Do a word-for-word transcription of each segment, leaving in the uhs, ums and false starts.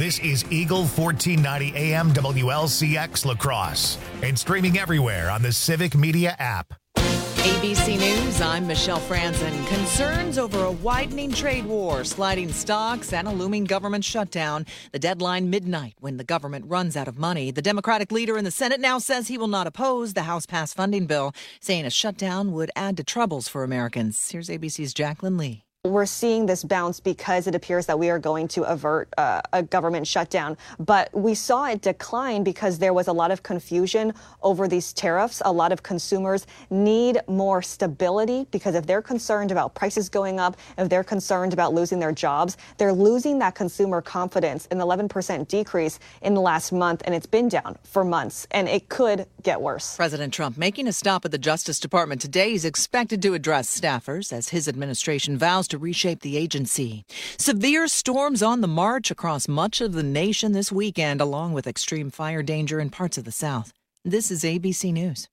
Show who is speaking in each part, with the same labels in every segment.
Speaker 1: This is Eagle fourteen ninety A M W L C X La Crosse and streaming everywhere on the Civic Media app.
Speaker 2: A B C News, I'm Michelle Franzen. Concerns over a widening trade war, sliding stocks, and a looming government shutdown. The deadline midnight when the government runs out of money. The Democratic leader in the Senate now says he will not oppose the House-passed funding bill, saying a shutdown would add to troubles for Americans. Here's A B C's Jacqueline Lee.
Speaker 3: We're seeing this bounce because it appears that we are going to avert uh, a government shutdown. But we saw it decline because there was a lot of confusion over these tariffs. A lot of consumers need more stability because if they're concerned about prices going up, if they're concerned about losing their jobs, they're losing that consumer confidence, an eleven percent decrease in the last month. And it's been down for months, and it could get worse.
Speaker 2: President Trump making a stop at the Justice Department today. He's expected to address staffers as his administration vows to reshape the agency. Severe storms on the march across much of the nation this weekend, along with extreme fire danger in parts of the South. This is A B C News.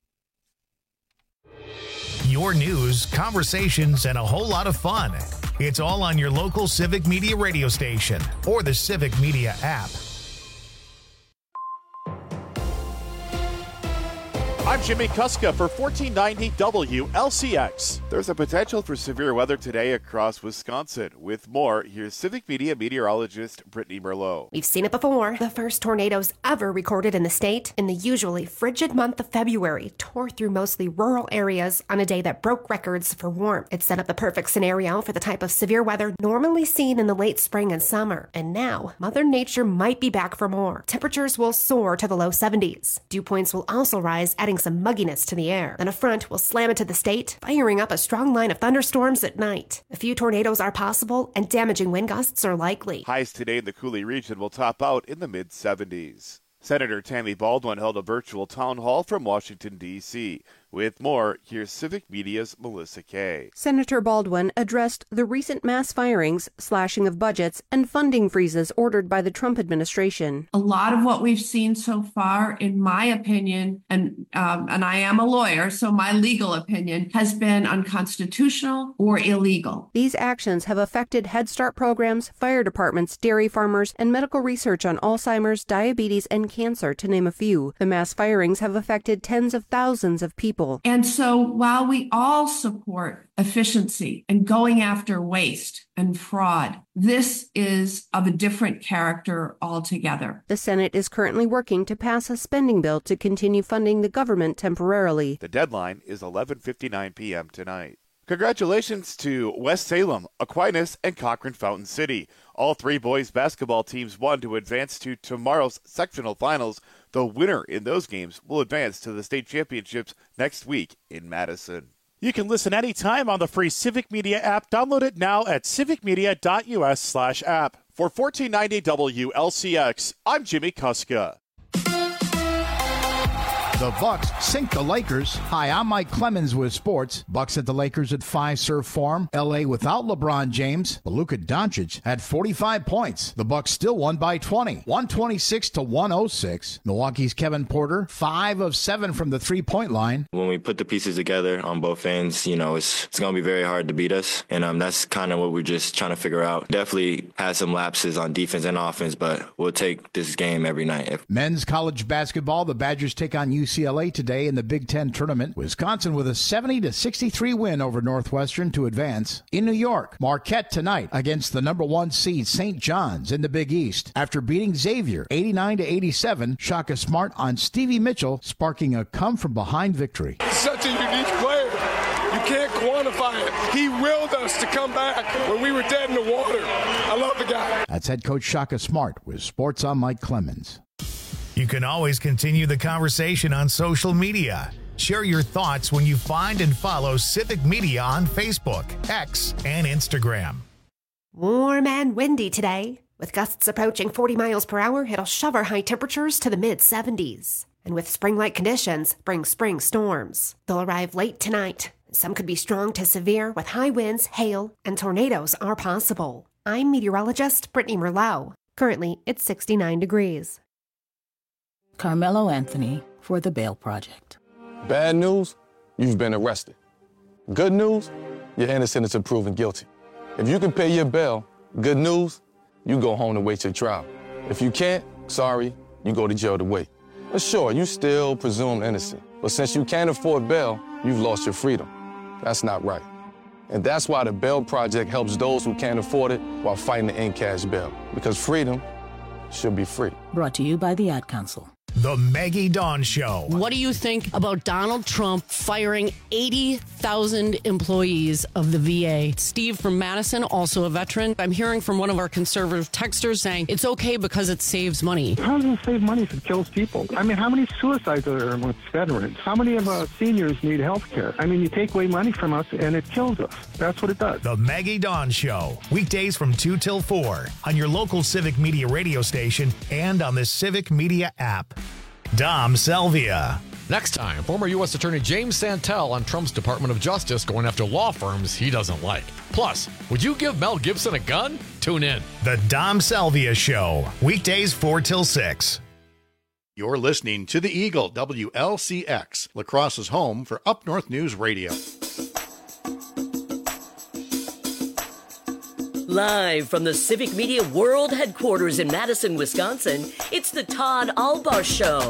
Speaker 1: Your news, conversations, and a whole lot of fun. It's all on your local Civic Media radio station or the Civic Media app.
Speaker 4: I'm Jimmy Kuska for fourteen ninety W L C X. There's a potential for severe weather today across Wisconsin. With more, here's Civic Media meteorologist Brittany Merlot.
Speaker 5: We've seen it before. The first tornadoes ever recorded in the state in the usually frigid month of February tore through mostly rural areas on a day that broke records for warmth. It set up the perfect scenario for the type of severe weather normally seen in the late spring and summer. And now, Mother Nature might be back for more. Temperatures will soar to the low seventies. Dew points will also rise, adding some mugginess to the air. Then a front will slam into the state, firing up a strong line of thunderstorms at night. A few tornadoes are possible, and damaging wind gusts are likely.
Speaker 4: Highs today in the Coulee region will top out in the mid seventies. Senator Tammy Baldwin held a virtual town hall from Washington, D C With more, here's Civic Media's Melissa Kay.
Speaker 6: Senator Baldwin addressed the recent mass firings, slashing of budgets, and funding freezes ordered by the Trump administration.
Speaker 7: A lot of what we've seen so far, in my opinion, and um, and I am a lawyer, so my legal opinion, has been unconstitutional or illegal.
Speaker 6: These actions have affected Head Start programs, fire departments, dairy farmers, and medical research on Alzheimer's, diabetes, and cancer, to name a few. The mass firings have affected tens of thousands of people.
Speaker 7: And so while we all support efficiency and going after waste and fraud, this is of a different character altogether.
Speaker 6: The Senate is currently working to pass a spending bill to continue funding the government temporarily.
Speaker 4: The deadline is eleven fifty-nine p.m. tonight. Congratulations to West Salem, Aquinas, and Cochrane Fountain City. All three boys basketball teams won to advance to tomorrow's sectional finals. The winner in those games will advance to the state championships next week in Madison.
Speaker 8: You can listen anytime on the free Civic Media app. Download it now at civicmedia.us slash app.
Speaker 4: For fourteen ninety W L C X, I'm Jimmy Kuska.
Speaker 9: The Bucks sink the Lakers. Hi, I'm Mike Clemens with sports. Bucks at the Lakers at Fiserv Forum. L A without LeBron James. But Luka Doncic had forty-five points. The Bucks still won by twenty. one twenty-six to one oh six. Milwaukee's Kevin Porter, five of seven from the three-point line.
Speaker 10: When we put the pieces together on both ends, you know, it's it's going to be very hard to beat us. And um, that's kind of what we're just trying to figure out. Definitely had some lapses on defense and offense, but we'll take this game every night.
Speaker 9: Men's college basketball, the Badgers take on U C L A today in the Big Ten tournament. Wisconsin with a seventy to sixty-three win over Northwestern to advance. In New York, Marquette tonight against the number one seed Saint John's in the Big East. After beating Xavier eighty-nine to eighty-seven, Shaka Smart on Stevie Mitchell, sparking a come-from-behind victory.
Speaker 11: He's such a unique player. You can't quantify it. He willed us to come back when we were dead in the water. I love the guy.
Speaker 9: That's head coach Shaka Smart with Sports on Mike Clemens.
Speaker 1: You can always continue the conversation on social media. Share your thoughts when you find and follow Civic Media on Facebook, X, and Instagram.
Speaker 5: Warm and windy today. With gusts approaching forty miles per hour, it'll shove our high temperatures to the mid seventies. And with spring-like conditions, bring spring storms. They'll arrive late tonight. Some could be strong to severe with high winds, hail, and tornadoes are possible. I'm meteorologist Brittany Merlot. Currently, it's sixty-nine degrees.
Speaker 12: Carmelo Anthony for the Bail Project.
Speaker 11: Bad news, you've been arrested. Good news, you're innocent until proven guilty. If you can pay your bail, good news, you go home and wait your trial.
Speaker 13: If you can't, sorry, you go to jail to wait. But sure, you still presume innocent. But since you can't afford bail, you've lost your freedom. That's not right. And that's why the Bail Project helps those who can't afford it while fighting to end cash bail. Because freedom should be free.
Speaker 12: Brought to you by the Ad Council.
Speaker 1: The Maggie Dawn Show.
Speaker 14: What do you think about Donald Trump firing eighty thousand employees of the V A? Steve from Madison, also a veteran. I'm hearing from one of our conservative texters saying it's okay because it saves money.
Speaker 15: How does it save money if it kills people? I mean, how many suicides are there amongst veterans? How many of us seniors need health care? I mean, you take away money from us and it kills us. That's what it does.
Speaker 1: The Maggie Dawn Show. Weekdays from two till four on your local Civic Media radio station and on the Civic Media app. Dom Salvia.
Speaker 16: Next time, former U S Attorney James Santel on Trump's Department of Justice going after law firms he doesn't like. Plus, would you give Mel Gibson a gun? Tune in.
Speaker 1: The Dom Salvia Show. Weekdays four till six.
Speaker 17: You're listening to The Eagle, W L C X, La Crosse's home for Up North News Radio.
Speaker 18: Live from the Civic Media World Headquarters in Madison, Wisconsin, it's the Todd Alba Show.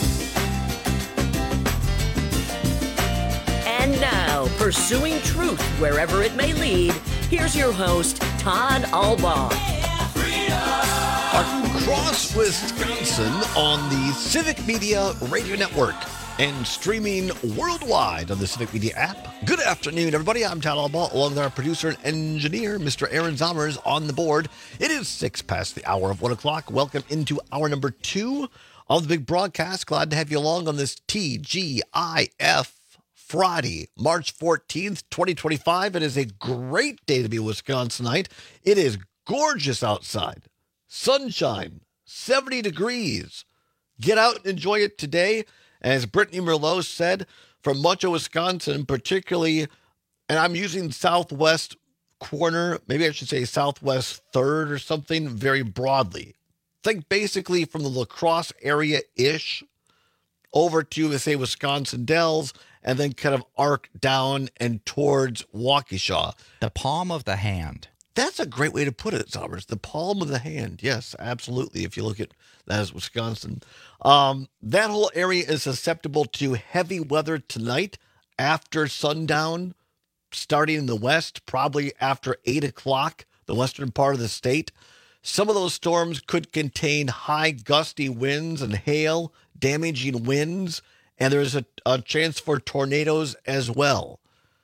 Speaker 18: And now, pursuing truth wherever it may lead, here's your host, Todd Alba.
Speaker 19: Across Wisconsin on the Civic Media Radio Network and streaming worldwide on the Civic Media app. Good afternoon, everybody. I'm Todd Alba, along with our producer and engineer, Mister Aaron Zommers, on the board. It is six past the hour of one o'clock. Welcome into hour number two of the big broadcast. Glad to have you along on this T G I F Friday, March fourteenth, twenty twenty-five. It is a great day to be a Wisconsinite. It is gorgeous outside. Sunshine, seventy degrees. Get out and enjoy it today. As Brittany Merlot said, from much of Wisconsin, particularly, and I'm using southwest corner, maybe I should say southwest third or something, very broadly. Think basically from the La Crosse area-ish over to, let's say, Wisconsin Dells, and then kind of arc down and towards Waukesha.
Speaker 20: The palm of the hand.
Speaker 19: That's a great way to put it, Zommers. The palm of the hand. Yes, absolutely. If you look at that as Wisconsin. Um, that whole area is susceptible to heavy weather tonight after sundown, starting in the west, probably after eight o'clock, the western part of the state. Some of those storms could contain high gusty winds and hail, damaging winds, and there's a, a chance for tornadoes as well.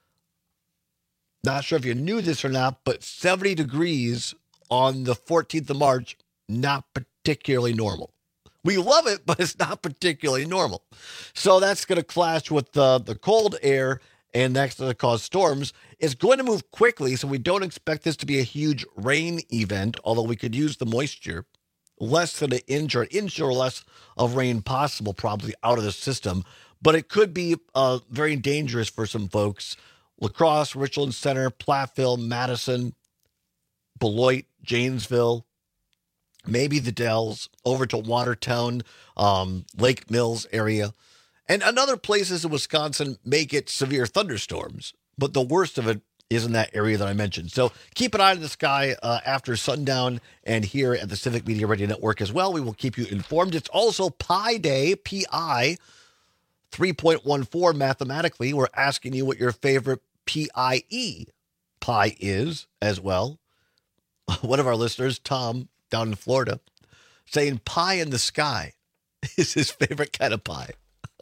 Speaker 19: Not sure if you knew this or not, but seventy degrees on the fourteenth of March, not particularly normal. We love it, but it's not particularly normal. So that's going to clash with the, the cold air, and that's going to cause storms. It's going to move quickly, so we don't expect this to be a huge rain event, although we could use the moisture. Less than an inch or an inch or less of rain possible probably out of the system. But it could be uh, very dangerous for some folks. La Crosse, Richland Center, Platteville, Madison, Beloit, Janesville, maybe the Dells, over to Watertown, um, Lake Mills area. And another places in Wisconsin may get severe thunderstorms, but the worst of it is in that area that I mentioned. So keep an eye on the sky uh, after sundown and here at the Civic Media Radio Network as well. We will keep you informed. It's also Pi Day, P I, three point one four mathematically. We're asking you what your favorite P I E pie is as well. One of our listeners, Tom, down in Florida, saying pie in the sky is his favorite kind of pie.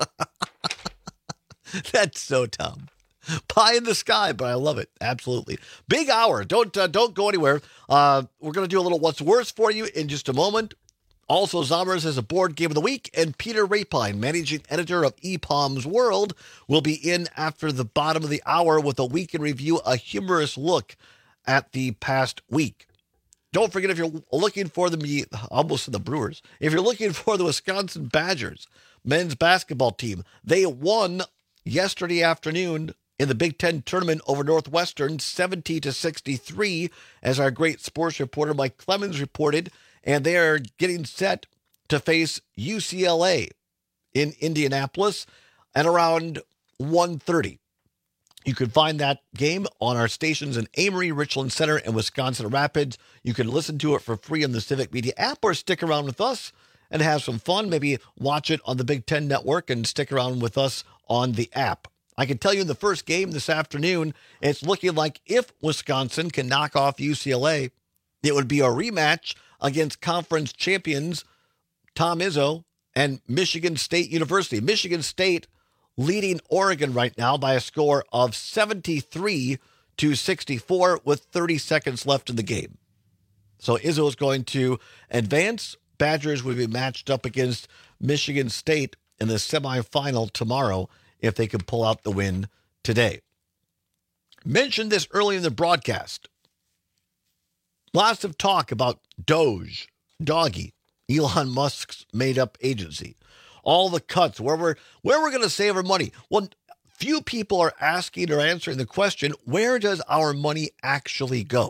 Speaker 19: That's so Tom. Pie in the sky, but I love it. Absolutely. Big hour. Don't uh, don't go anywhere. Uh, we're going to do a little What's Worse for you in just a moment. Also, Zommers has a board game of the week, and Peter Rapine, managing editor of E P O M's World, will be in after the bottom of the hour with a week in review, a humorous look at the past week. Don't forget, if you're looking for the, almost the Brewers, if you're looking for the Wisconsin Badgers men's basketball team, they won yesterday afternoon in the Big Ten tournament over Northwestern, seventy to sixty-three, as our great sports reporter Mike Clemens reported. And they are getting set to face U C L A in Indianapolis at around one thirty. You can find that game on our stations in Amory, Richland Center, and Wisconsin Rapids. You can listen to it for free on the Civic Media app or stick around with us and have some fun. Maybe watch it on the Big Ten Network and stick around with us on the app. I can tell you in the first game this afternoon, it's looking like if Wisconsin can knock off U C L A, it would be a rematch against conference champions Tom Izzo and Michigan State University. Michigan State leading Oregon right now by a score of seventy-three to sixty-four with thirty seconds left in the game. So Izzo is going to advance. Badgers would be matched up against Michigan State in the semifinal tomorrow if they can pull out the win today. Mentioned this early in the broadcast. Lots of talk about Doge, Doggy, Elon Musk's made-up agency. All the cuts, where we're, where we're going to save our money. Well, few people are asking or answering the question, where does our money actually go?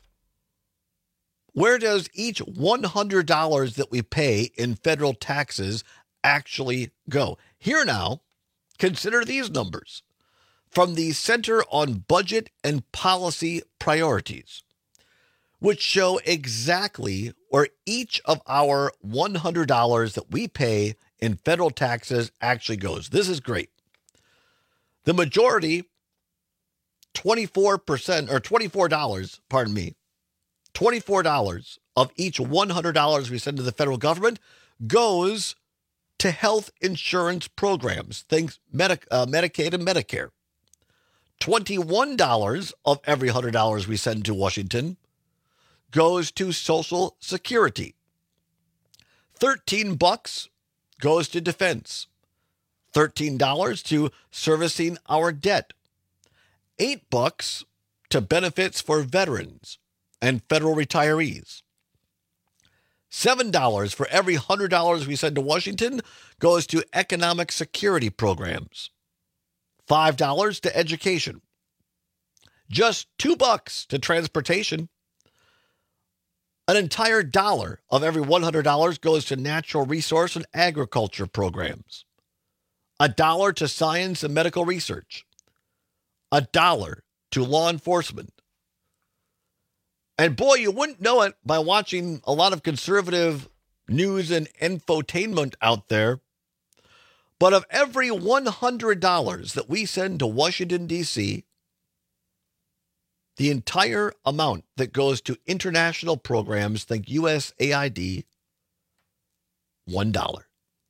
Speaker 19: Where does each one hundred dollars that we pay in federal taxes actually go? Here now, consider these numbers from the Center on Budget and Policy Priorities, which show exactly where each of our one hundred dollars that we pay in federal taxes actually goes. This is great. The majority, twenty-four percent or twenty-four dollars, pardon me, twenty-four dollars of each one hundred dollars we send to the federal government goes to health insurance programs, things Medi- uh, Medicaid and Medicare. twenty-one dollars of every one hundred dollars we send to Washington goes to Social Security. thirteen bucks goes to defense. thirteen dollars to servicing our debt. eight bucks to benefits for veterans and federal retirees. seven dollars for every one hundred dollars we send to Washington goes to economic security programs. five dollars to education. Just two bucks to transportation. An entire dollar of every one hundred dollars goes to natural resource and agriculture programs. A dollar to science and medical research. A dollar to law enforcement. And boy, you wouldn't know it by watching a lot of conservative news and infotainment out there. But of every one hundred dollars that we send to Washington, D C, the entire amount that goes to international programs, think U S A I D, one dollar.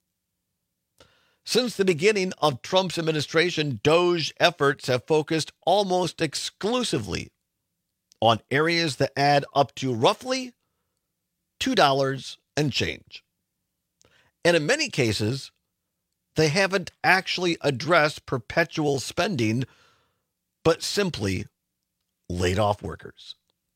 Speaker 19: Since the beginning of Trump's administration, Doge efforts have focused almost exclusively on areas that add up to roughly two dollars and change. And in many cases, they haven't actually addressed perpetual spending, but simply laid off workers.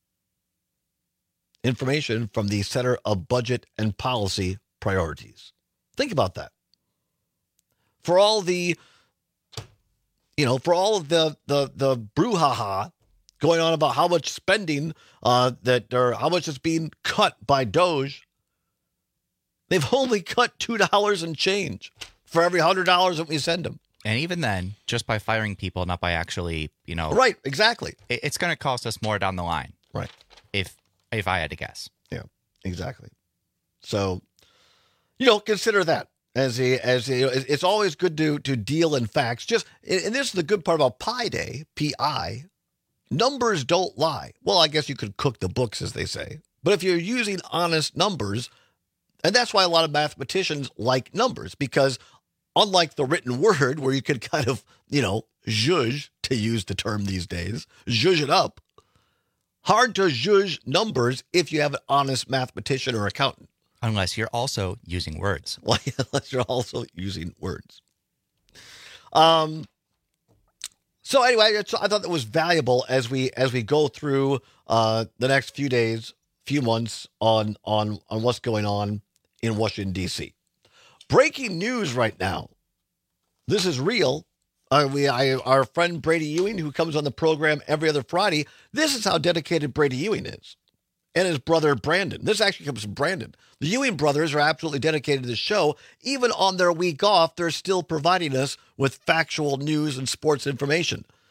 Speaker 19: Information from the Center of Budget and Policy Priorities. Think about that. For all the, you know, for all of the the the brouhaha going on about how much spending uh, that or how much is being cut by Doge, they've only cut two dollars and change for every one hundred dollars that we send them.
Speaker 20: And even then, just by firing people, not by actually, you know.
Speaker 19: Right, exactly.
Speaker 20: It, it's going to cost us more down the line.
Speaker 19: Right.
Speaker 20: If if I had to guess.
Speaker 19: Yeah, exactly. So, you know, consider that. As a, as a, it's always good to to deal in facts. Just, and this is the good part about Pi Day, P I. Numbers don't lie. Well, I guess you could cook the books, as they say. But if you're using honest numbers, and that's why a lot of mathematicians like numbers, because unlike the written word, where you could kind of, you know, zhuzh, to use the term these days, zhuzh it up, hard to zhuzh numbers if you have an honest mathematician or accountant.
Speaker 20: Unless you're also using words.
Speaker 19: Well, unless you're also using words. Um. So anyway, it's, I thought that was valuable as we as we go through uh, the next few days, few months on on on what's going on in Washington, D C. Breaking news right now. This is real. Uh, we, I, our friend Brady Ewing, who comes on the program every other Friday, this is how dedicated Brady Ewing is. And his brother, Brandon. This actually comes from Brandon. The Ewing brothers are absolutely dedicated to the show. Even on their week off, they're still providing us with factual news and sports information.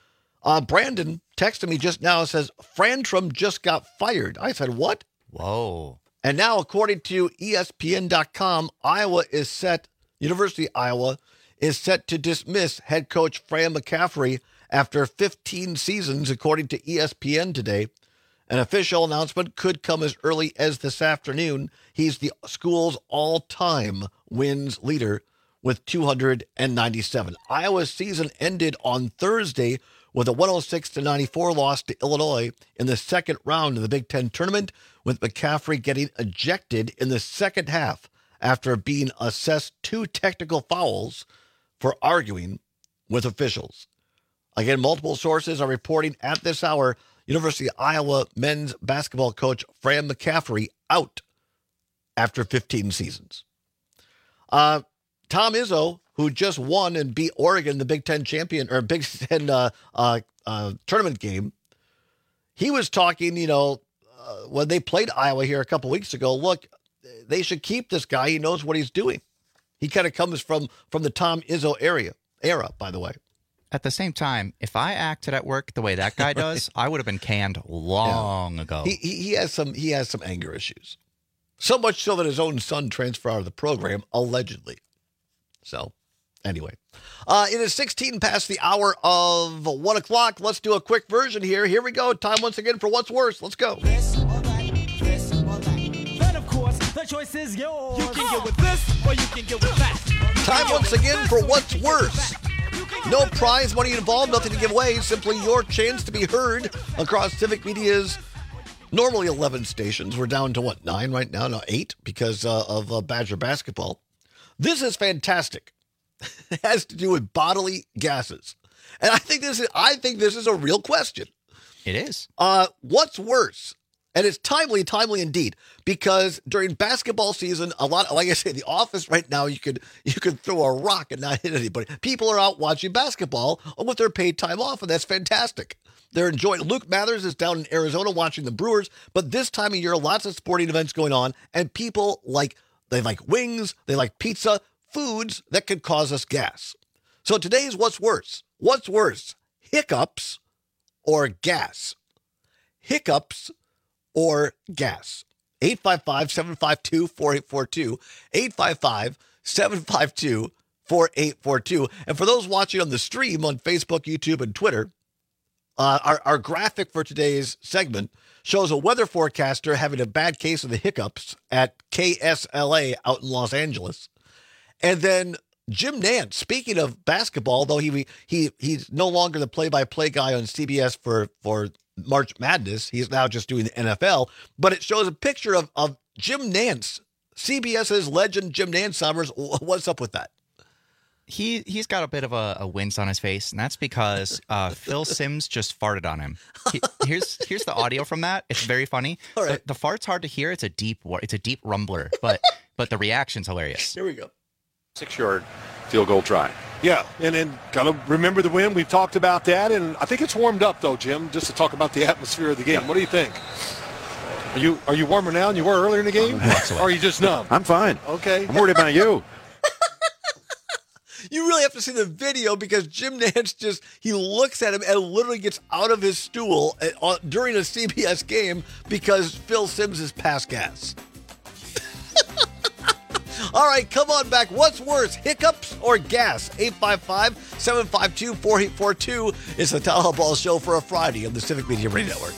Speaker 19: Uh, Brandon texted me just now and says, Frantrum just got fired. I said, what?
Speaker 20: Whoa.
Speaker 19: And now, according to E S P N dot com, Iowa is set, University of Iowa is set to dismiss head coach Fran McCaffery after fifteen seasons, according to E S P N today. An official announcement could come as early as this afternoon. He's the school's all-time wins leader with two hundred ninety-seven. Iowa's season ended on Thursday with a one oh six to ninety-four loss to Illinois in the second round of the Big Ten tournament, with McCaffery getting ejected in the second half after being assessed two technical fouls for arguing with officials. Again, multiple sources are reporting at this hour University of Iowa men's basketball coach Fran McCaffery out after fifteen seasons. Uh, Tom Izzo, who just won and beat Oregon, the Big Ten champion or Big Ten uh, uh, uh, tournament game, he was talking, you know, uh, when they played Iowa here a couple weeks ago, look, they should keep this guy. He knows what he's doing. He kind of comes from from the Tom Izzo area, era, by the way.
Speaker 20: At the same time, if I acted at work the way that guy does, I would have been canned long yeah. ago.
Speaker 19: He, he he has some he has some anger issues, so much so that his own son transferred out of the program allegedly. So, anyway, uh, it is sixteen past the hour of one o'clock. Let's do a quick version here. Here we go. Time once again for What's Worse. Let's go.
Speaker 21: This or that, this or that. Then of course the choice is yours. You can get with this or you can get with that.
Speaker 19: Time once again for What's Worse. No prize money involved, nothing to give away, simply your chance to be heard across Civic Media's normally eleven stations. We're down to what, nine right now? No, eight because uh, of uh, Badger basketball. This is fantastic. It has to do with bodily gases. And I think this is I think this is a real question.
Speaker 20: It is.
Speaker 19: Uh, what's worse? And it's timely, timely indeed, because during basketball season, a lot, like I say, the office right now, you could you could throw a rock and not hit anybody. People are out watching basketball with their paid time off, and that's fantastic. They're enjoying. Luke Mathers is down in Arizona watching the Brewers, but this time of year, lots of sporting events going on, and people like they like wings, they like pizza, foods that could cause us gas. So today's What's Worse? What's worse, hiccups or gas? Hiccups or gas. eight five five, seven five two, four eight four two. eight five five, seven five two, four eight four two. And for those watching on the stream on Facebook, YouTube, and Twitter, uh, our, our graphic for today's segment shows a weather forecaster having a bad case of the hiccups at K S L A out in Los Angeles. And then Jim Nantz, speaking of basketball, though he he he's no longer the play-by-play guy on C B S for, for March Madness. He's now just doing the N F L. But it shows a picture of, of Jim Nantz, CBS's legend Jim Nantz. Summers. What's up with that?
Speaker 20: He, he's got a bit of a, a wince on his face, and that's because uh, Phil Simms just farted on him. He, here's here's the audio from that. It's very funny.
Speaker 19: All right.
Speaker 20: The, the fart's hard to hear. It's a deep it's a deep rumbler, but but the reaction's hilarious.
Speaker 19: Here we go.
Speaker 22: Six-yard field goal try.
Speaker 23: Yeah, and then kind of remember the win. We've talked about that, and I think it's warmed up, though, Jim, just to talk about the atmosphere of the game. Yeah. What do you think? Are you are you warmer now than you were earlier in the game? Or are you just numb?
Speaker 22: I'm fine.
Speaker 23: Okay.
Speaker 22: I'm worried about you.
Speaker 19: You really have to see the video because Jim Nantz just, he looks at him and literally gets out of his stool at, uh, during a C B S game because Phil Simms is past gas. All right, come on back. What's worse, hiccups or gas? eight five five, seven five two, four eight four two is the Town Hall Ball Show for a Friday on the Civic Media Radio Network.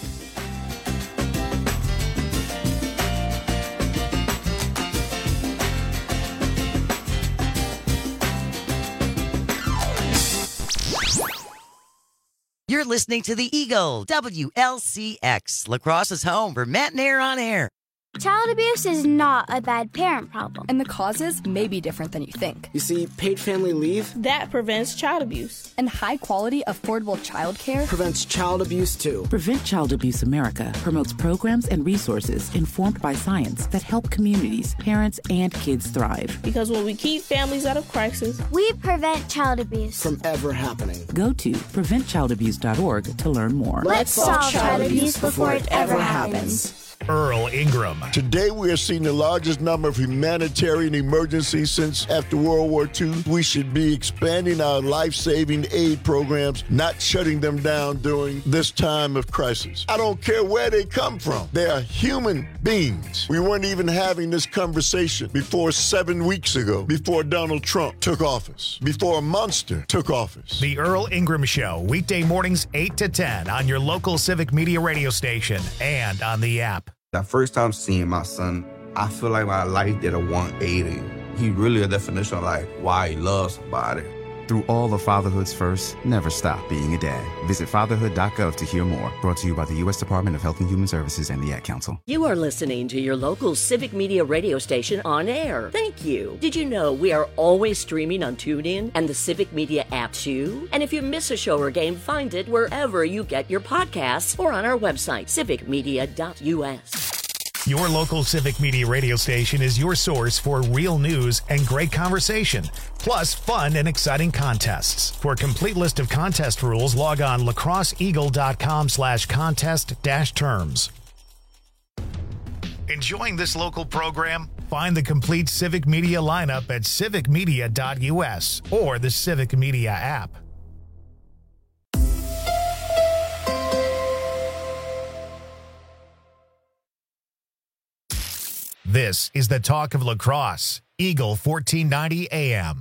Speaker 24: You're listening to The Eagle, W L C X, La Crosse's home for Matt and Air on Air.
Speaker 25: Child abuse is not a bad parent problem.
Speaker 26: And the causes may be different than you think.
Speaker 27: You see, paid family leave
Speaker 26: that prevents child abuse. And high-quality, affordable child care
Speaker 27: prevents child abuse, too.
Speaker 28: Prevent Child Abuse America promotes programs and resources informed by science that help communities, parents, and kids thrive.
Speaker 26: Because when we keep families out of crisis,
Speaker 25: we prevent child abuse
Speaker 27: from ever happening.
Speaker 28: Go to prevent child abuse dot org to learn more.
Speaker 25: Let's solve child abuse before it ever happens.
Speaker 1: Earl Ingram.
Speaker 2: Today we are seeing the largest number of humanitarian emergencies since after World War Two. We should be expanding our life-saving aid programs, not shutting them down during this time of crisis. I don't care where they come from. They are human beings. We weren't even having this conversation before seven weeks ago, before Donald Trump took office, before a monster took office.
Speaker 1: The Earl Ingram Show, weekday mornings eight to ten on your local Civic Media radio station and on the app.
Speaker 3: The first time seeing my son, I feel like my life did a one eighty. He really a definition of like why he loves somebody.
Speaker 4: Through all of fatherhood's first, never stop being a dad. Visit fatherhood dot gov to hear more. Brought to you by the U S Department of Health and Human Services and the Ad Council.
Speaker 18: You are listening to your local Civic Media radio station on air. Thank you. Did you know we are always streaming on TuneIn and the Civic Media app too? And if you miss a show or game, find it wherever you get your podcasts or on our website, civic media dot u s.
Speaker 1: Your local Civic Media radio station is your source for real news and great conversation, plus fun and exciting contests. For a complete list of contest rules, log on lacrosseeagle.com slash contest dash terms. Enjoying this local program? Find the complete Civic Media lineup at civic media dot u s or the Civic Media app. This is the talk of La Crosse, Eagle fourteen ninety A M.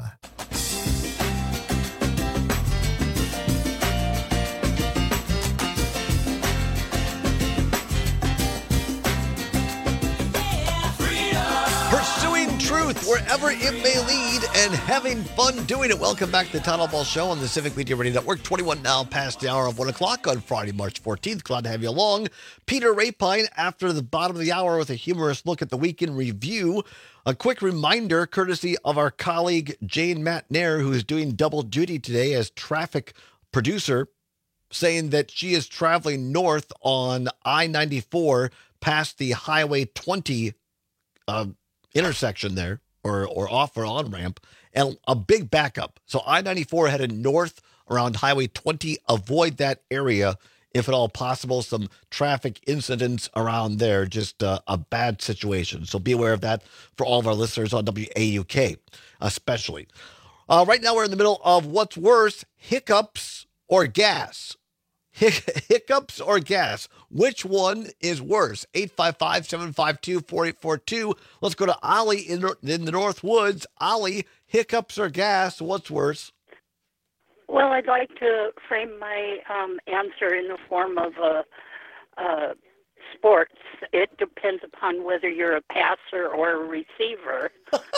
Speaker 19: Pursuing truth wherever it may lead and having fun doing it. Welcome back to the Town Hall Ball Show on the Civic Media Radio Network. twenty-one now past the hour of one o'clock on Friday, March fourteenth. Glad to have you along. Peter Rapine after the bottom of the hour with a humorous look at the weekend review. A quick reminder, courtesy of our colleague Jane Matnair, who is doing double duty today as traffic producer, saying that she is traveling north on I ninety-four past the Highway twenty uh, intersection there, or or off or on ramp, and a big backup. So I ninety-four headed north around Highway twenty. Avoid that area if at all possible. Some traffic incidents around there, just uh, a bad situation. So be aware of that for all of our listeners on W A U K, especially. Uh, right now we're in the middle of what's worse, hiccups or gas. Hic- hiccups or gas? Which one is worse? eight five five, seven five two, four eight four two. Let's go to Ollie in, in the North Woods. Ollie, hiccups or gas? What's worse?
Speaker 6: Well, I'd like to frame my um, answer in the form of a, uh, sports. It depends upon whether you're a passer or a receiver.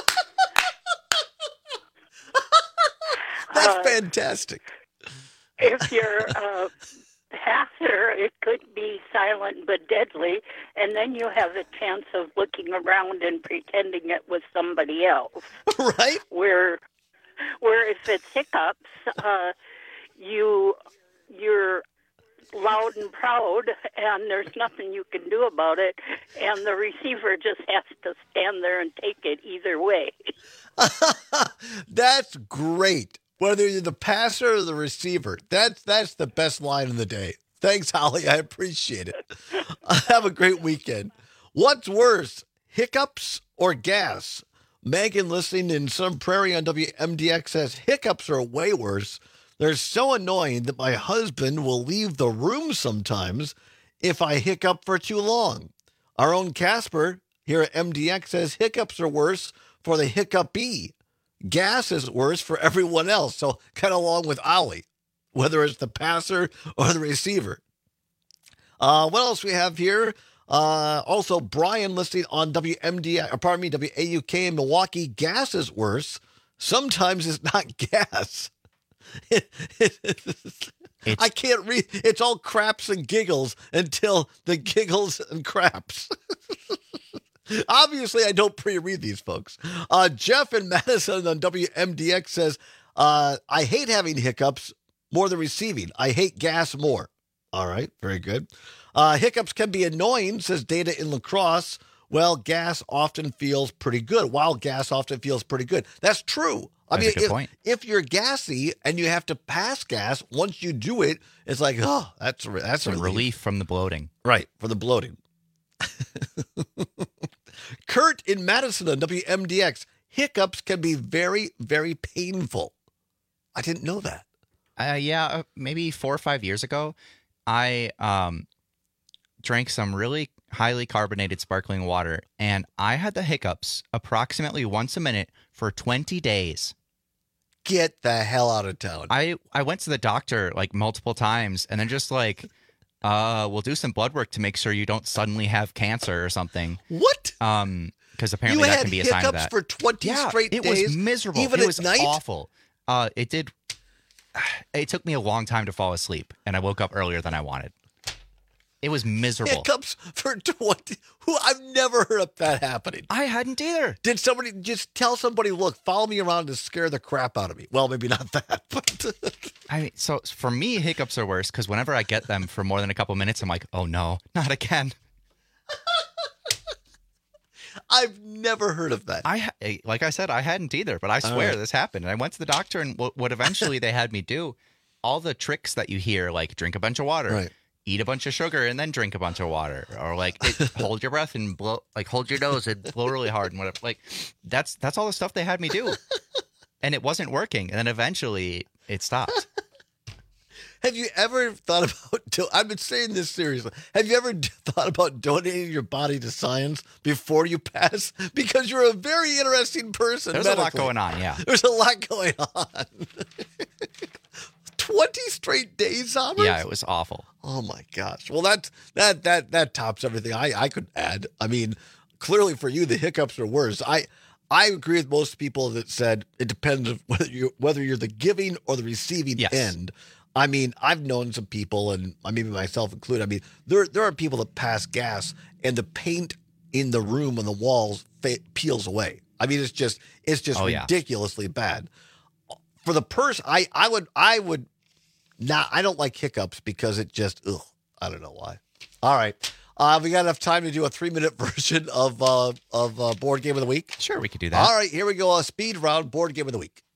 Speaker 19: That's
Speaker 6: uh,
Speaker 19: fantastic.
Speaker 6: If you're a passer, it could be silent but deadly, and then you have a chance of looking around and pretending it was somebody else.
Speaker 19: Right?
Speaker 6: Where, where if it's hiccups, uh, you you're loud and proud, and there's nothing you can do about it, and the receiver just has to stand there and take it either way.
Speaker 19: That's great. Whether you're the passer or the receiver, that's that's the best line of the day. Thanks, Holly. I appreciate it. Have a great weekend. What's worse, hiccups or gas? Megan, listening in Sun Prairie on W M D X, says hiccups are way worse. They're so annoying that my husband will leave the room sometimes if I hiccup for too long. Our own Casper here at M D X says hiccups are worse for the hiccupee. Gas is worse for everyone else. So kind of along with Ollie, whether it's the passer or the receiver. Uh, what else we have here? Uh, also, Brian listening on W M D, or pardon me, W A U K in Milwaukee. Gas is worse. Sometimes it's not gas. I can't read. It's all craps and giggles until the giggles and craps. Obviously, I don't pre-read these, folks. Uh, Jeff in Madison on W M D X says, uh, I hate having hiccups more than receiving. I hate gas more. All right, very good. Uh, hiccups can be annoying, says Data in La Crosse. Well, gas often feels pretty good. While gas often feels pretty good. That's true. I
Speaker 20: That's
Speaker 19: mean,
Speaker 20: a good
Speaker 19: if,
Speaker 20: point.
Speaker 19: if you're gassy and you have to pass gas, once you do it, it's like, oh, that's, that's
Speaker 20: Some
Speaker 19: a
Speaker 20: relief from the bloating.
Speaker 19: Right, for the bloating. Kurt in Madison on W M D X. Hiccups can be very, very painful. I didn't know that.
Speaker 20: Uh, yeah, maybe four or five years ago, I um, drank some really highly carbonated sparkling water, and I had the hiccups approximately once a minute for twenty days.
Speaker 19: Get the hell out of town.
Speaker 20: I, I went to the doctor like multiple times, and then just like, uh, we'll do some blood work to make sure you don't suddenly have cancer or something.
Speaker 19: What?
Speaker 20: Um, because apparently
Speaker 19: you
Speaker 20: that
Speaker 19: had
Speaker 20: can be a sign of
Speaker 19: hiccups
Speaker 20: that.
Speaker 19: for twenty
Speaker 20: yeah,
Speaker 19: straight
Speaker 20: it
Speaker 19: days.
Speaker 20: was miserable.
Speaker 19: Even
Speaker 20: it
Speaker 19: at
Speaker 20: was
Speaker 19: night?
Speaker 20: awful. Uh, it did. It took me a long time to fall asleep, and I woke up earlier than I wanted. It was miserable.
Speaker 19: Hiccups for twenty. Who I've never heard of that happening.
Speaker 20: I hadn't either.
Speaker 19: Did somebody just tell somebody, look, follow me around to scare the crap out of me? Well, maybe not that, but
Speaker 20: I mean, so for me, hiccups are worse because whenever I get them for more than a couple minutes, I'm like, oh no, not again.
Speaker 19: I've never heard of that.
Speaker 20: I like I said, I hadn't either, but I swear
Speaker 19: right.
Speaker 20: this happened. And I went to the doctor, and what, what eventually they had me do, all the tricks that you hear, like drink a bunch of water,
Speaker 19: Right.
Speaker 20: eat a bunch of sugar, and then drink a bunch of water, or like it, hold your breath and blow, like hold your nose and blow really hard and whatever. Like that's that's all the stuff they had me do, and it wasn't working. And then eventually it stopped.
Speaker 19: Have you ever thought about, do- I've been saying this seriously, have you ever d- thought about donating your body to science before you pass? Because you're a very interesting person.
Speaker 20: There's
Speaker 19: medically.
Speaker 20: a lot going on, yeah.
Speaker 19: There's a lot going on. twenty straight days, Somers?
Speaker 20: Yeah, it was awful.
Speaker 19: Oh my gosh. Well, that that that that tops everything I, I could add. I mean, clearly for you, the hiccups are worse. I I agree with most people that said it depends on whether you whether you're the giving or the receiving
Speaker 20: Yes.
Speaker 19: end. I mean, I've known some people, and I mean myself included. I mean, there there are people that pass gas, and the paint in the room on the walls fa- peels away. I mean, it's just it's just
Speaker 20: Oh, yeah.
Speaker 19: ridiculously bad. For the person, I I would I would not. I don't like hiccups because it just ugh. I don't know why. All right, uh, we got enough time to do a three minute version of uh, of uh, board game of the week.
Speaker 20: Sure, we could do that.
Speaker 19: All right, here we go. A speed round board game of the week.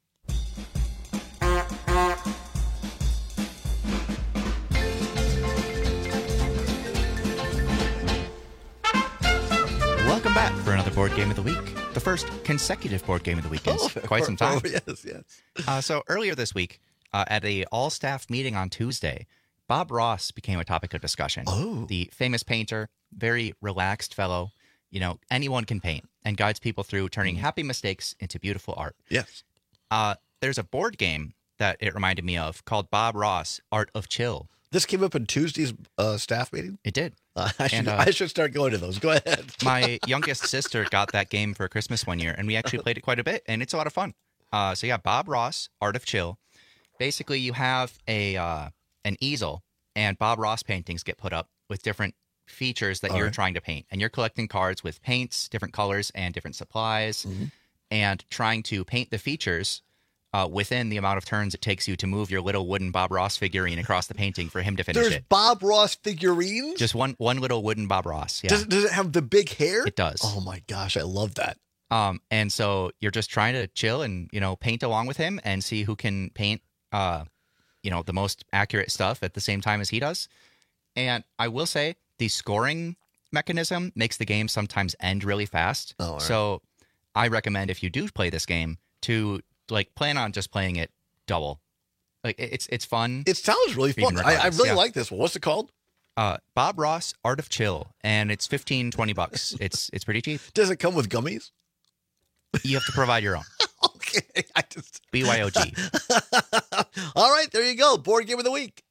Speaker 20: Welcome back for another board game of the week. The first consecutive board game of the week in
Speaker 19: Oh,
Speaker 20: quite some time.
Speaker 19: oh, yes, yes.
Speaker 20: Uh, so earlier this week, uh, at a all-staff meeting on Tuesday, Bob Ross became a topic of discussion.
Speaker 19: Oh.
Speaker 20: The famous painter, very relaxed fellow. You know, anyone can paint and guides people through turning happy mistakes into beautiful art.
Speaker 19: Yes.
Speaker 20: Uh, there's a board game that it reminded me of called Bob Ross, Art of Chill.
Speaker 19: This came up in Tuesday's uh, staff meeting?
Speaker 20: It did.
Speaker 19: Uh, I, should,
Speaker 20: And, uh,
Speaker 19: I should start going to those. Go ahead.
Speaker 20: My youngest sister got that game for Christmas one year, and we actually played it quite a bit, and it's a lot of fun. Uh, so yeah, Bob Ross, Art of Chill. Basically, you have a uh, an easel, and Bob Ross paintings get put up with different features that
Speaker 19: All
Speaker 20: you're
Speaker 19: right.
Speaker 20: trying to paint. And you're collecting cards with paints, different colors, and different supplies,
Speaker 19: Mm-hmm.
Speaker 20: and trying to paint the features uh, within the amount of turns it takes you to move your little wooden Bob Ross figurine across the painting for him to finish
Speaker 19: There's
Speaker 20: it.
Speaker 19: Bob Ross figurines?
Speaker 20: Just one one little wooden Bob Ross. Yeah.
Speaker 19: Does, does it have the big hair?
Speaker 20: It does.
Speaker 19: Oh my gosh, I love that.
Speaker 20: Um, and so you're just trying to chill and, you know, paint along with him and see who can paint, uh, you know, the most accurate stuff at the same time as he does. And I will say the scoring mechanism makes the game sometimes end really fast.
Speaker 19: Oh, all right.
Speaker 20: So I recommend if you do play this game to like plan on just playing it double. Like it- it's it's fun.
Speaker 19: It sounds really
Speaker 20: Even
Speaker 19: fun. I, I
Speaker 20: regardless,
Speaker 19: really
Speaker 20: yeah.
Speaker 19: like this one. What's it called?
Speaker 20: Uh, Bob Ross, Art of Chill, and it's fifteen, twenty bucks. It's it's pretty cheap.
Speaker 19: Does it come with gummies?
Speaker 20: You have to provide your own.
Speaker 19: Okay, I just
Speaker 20: B Y O G.
Speaker 19: All right, there you go. Board game of the week.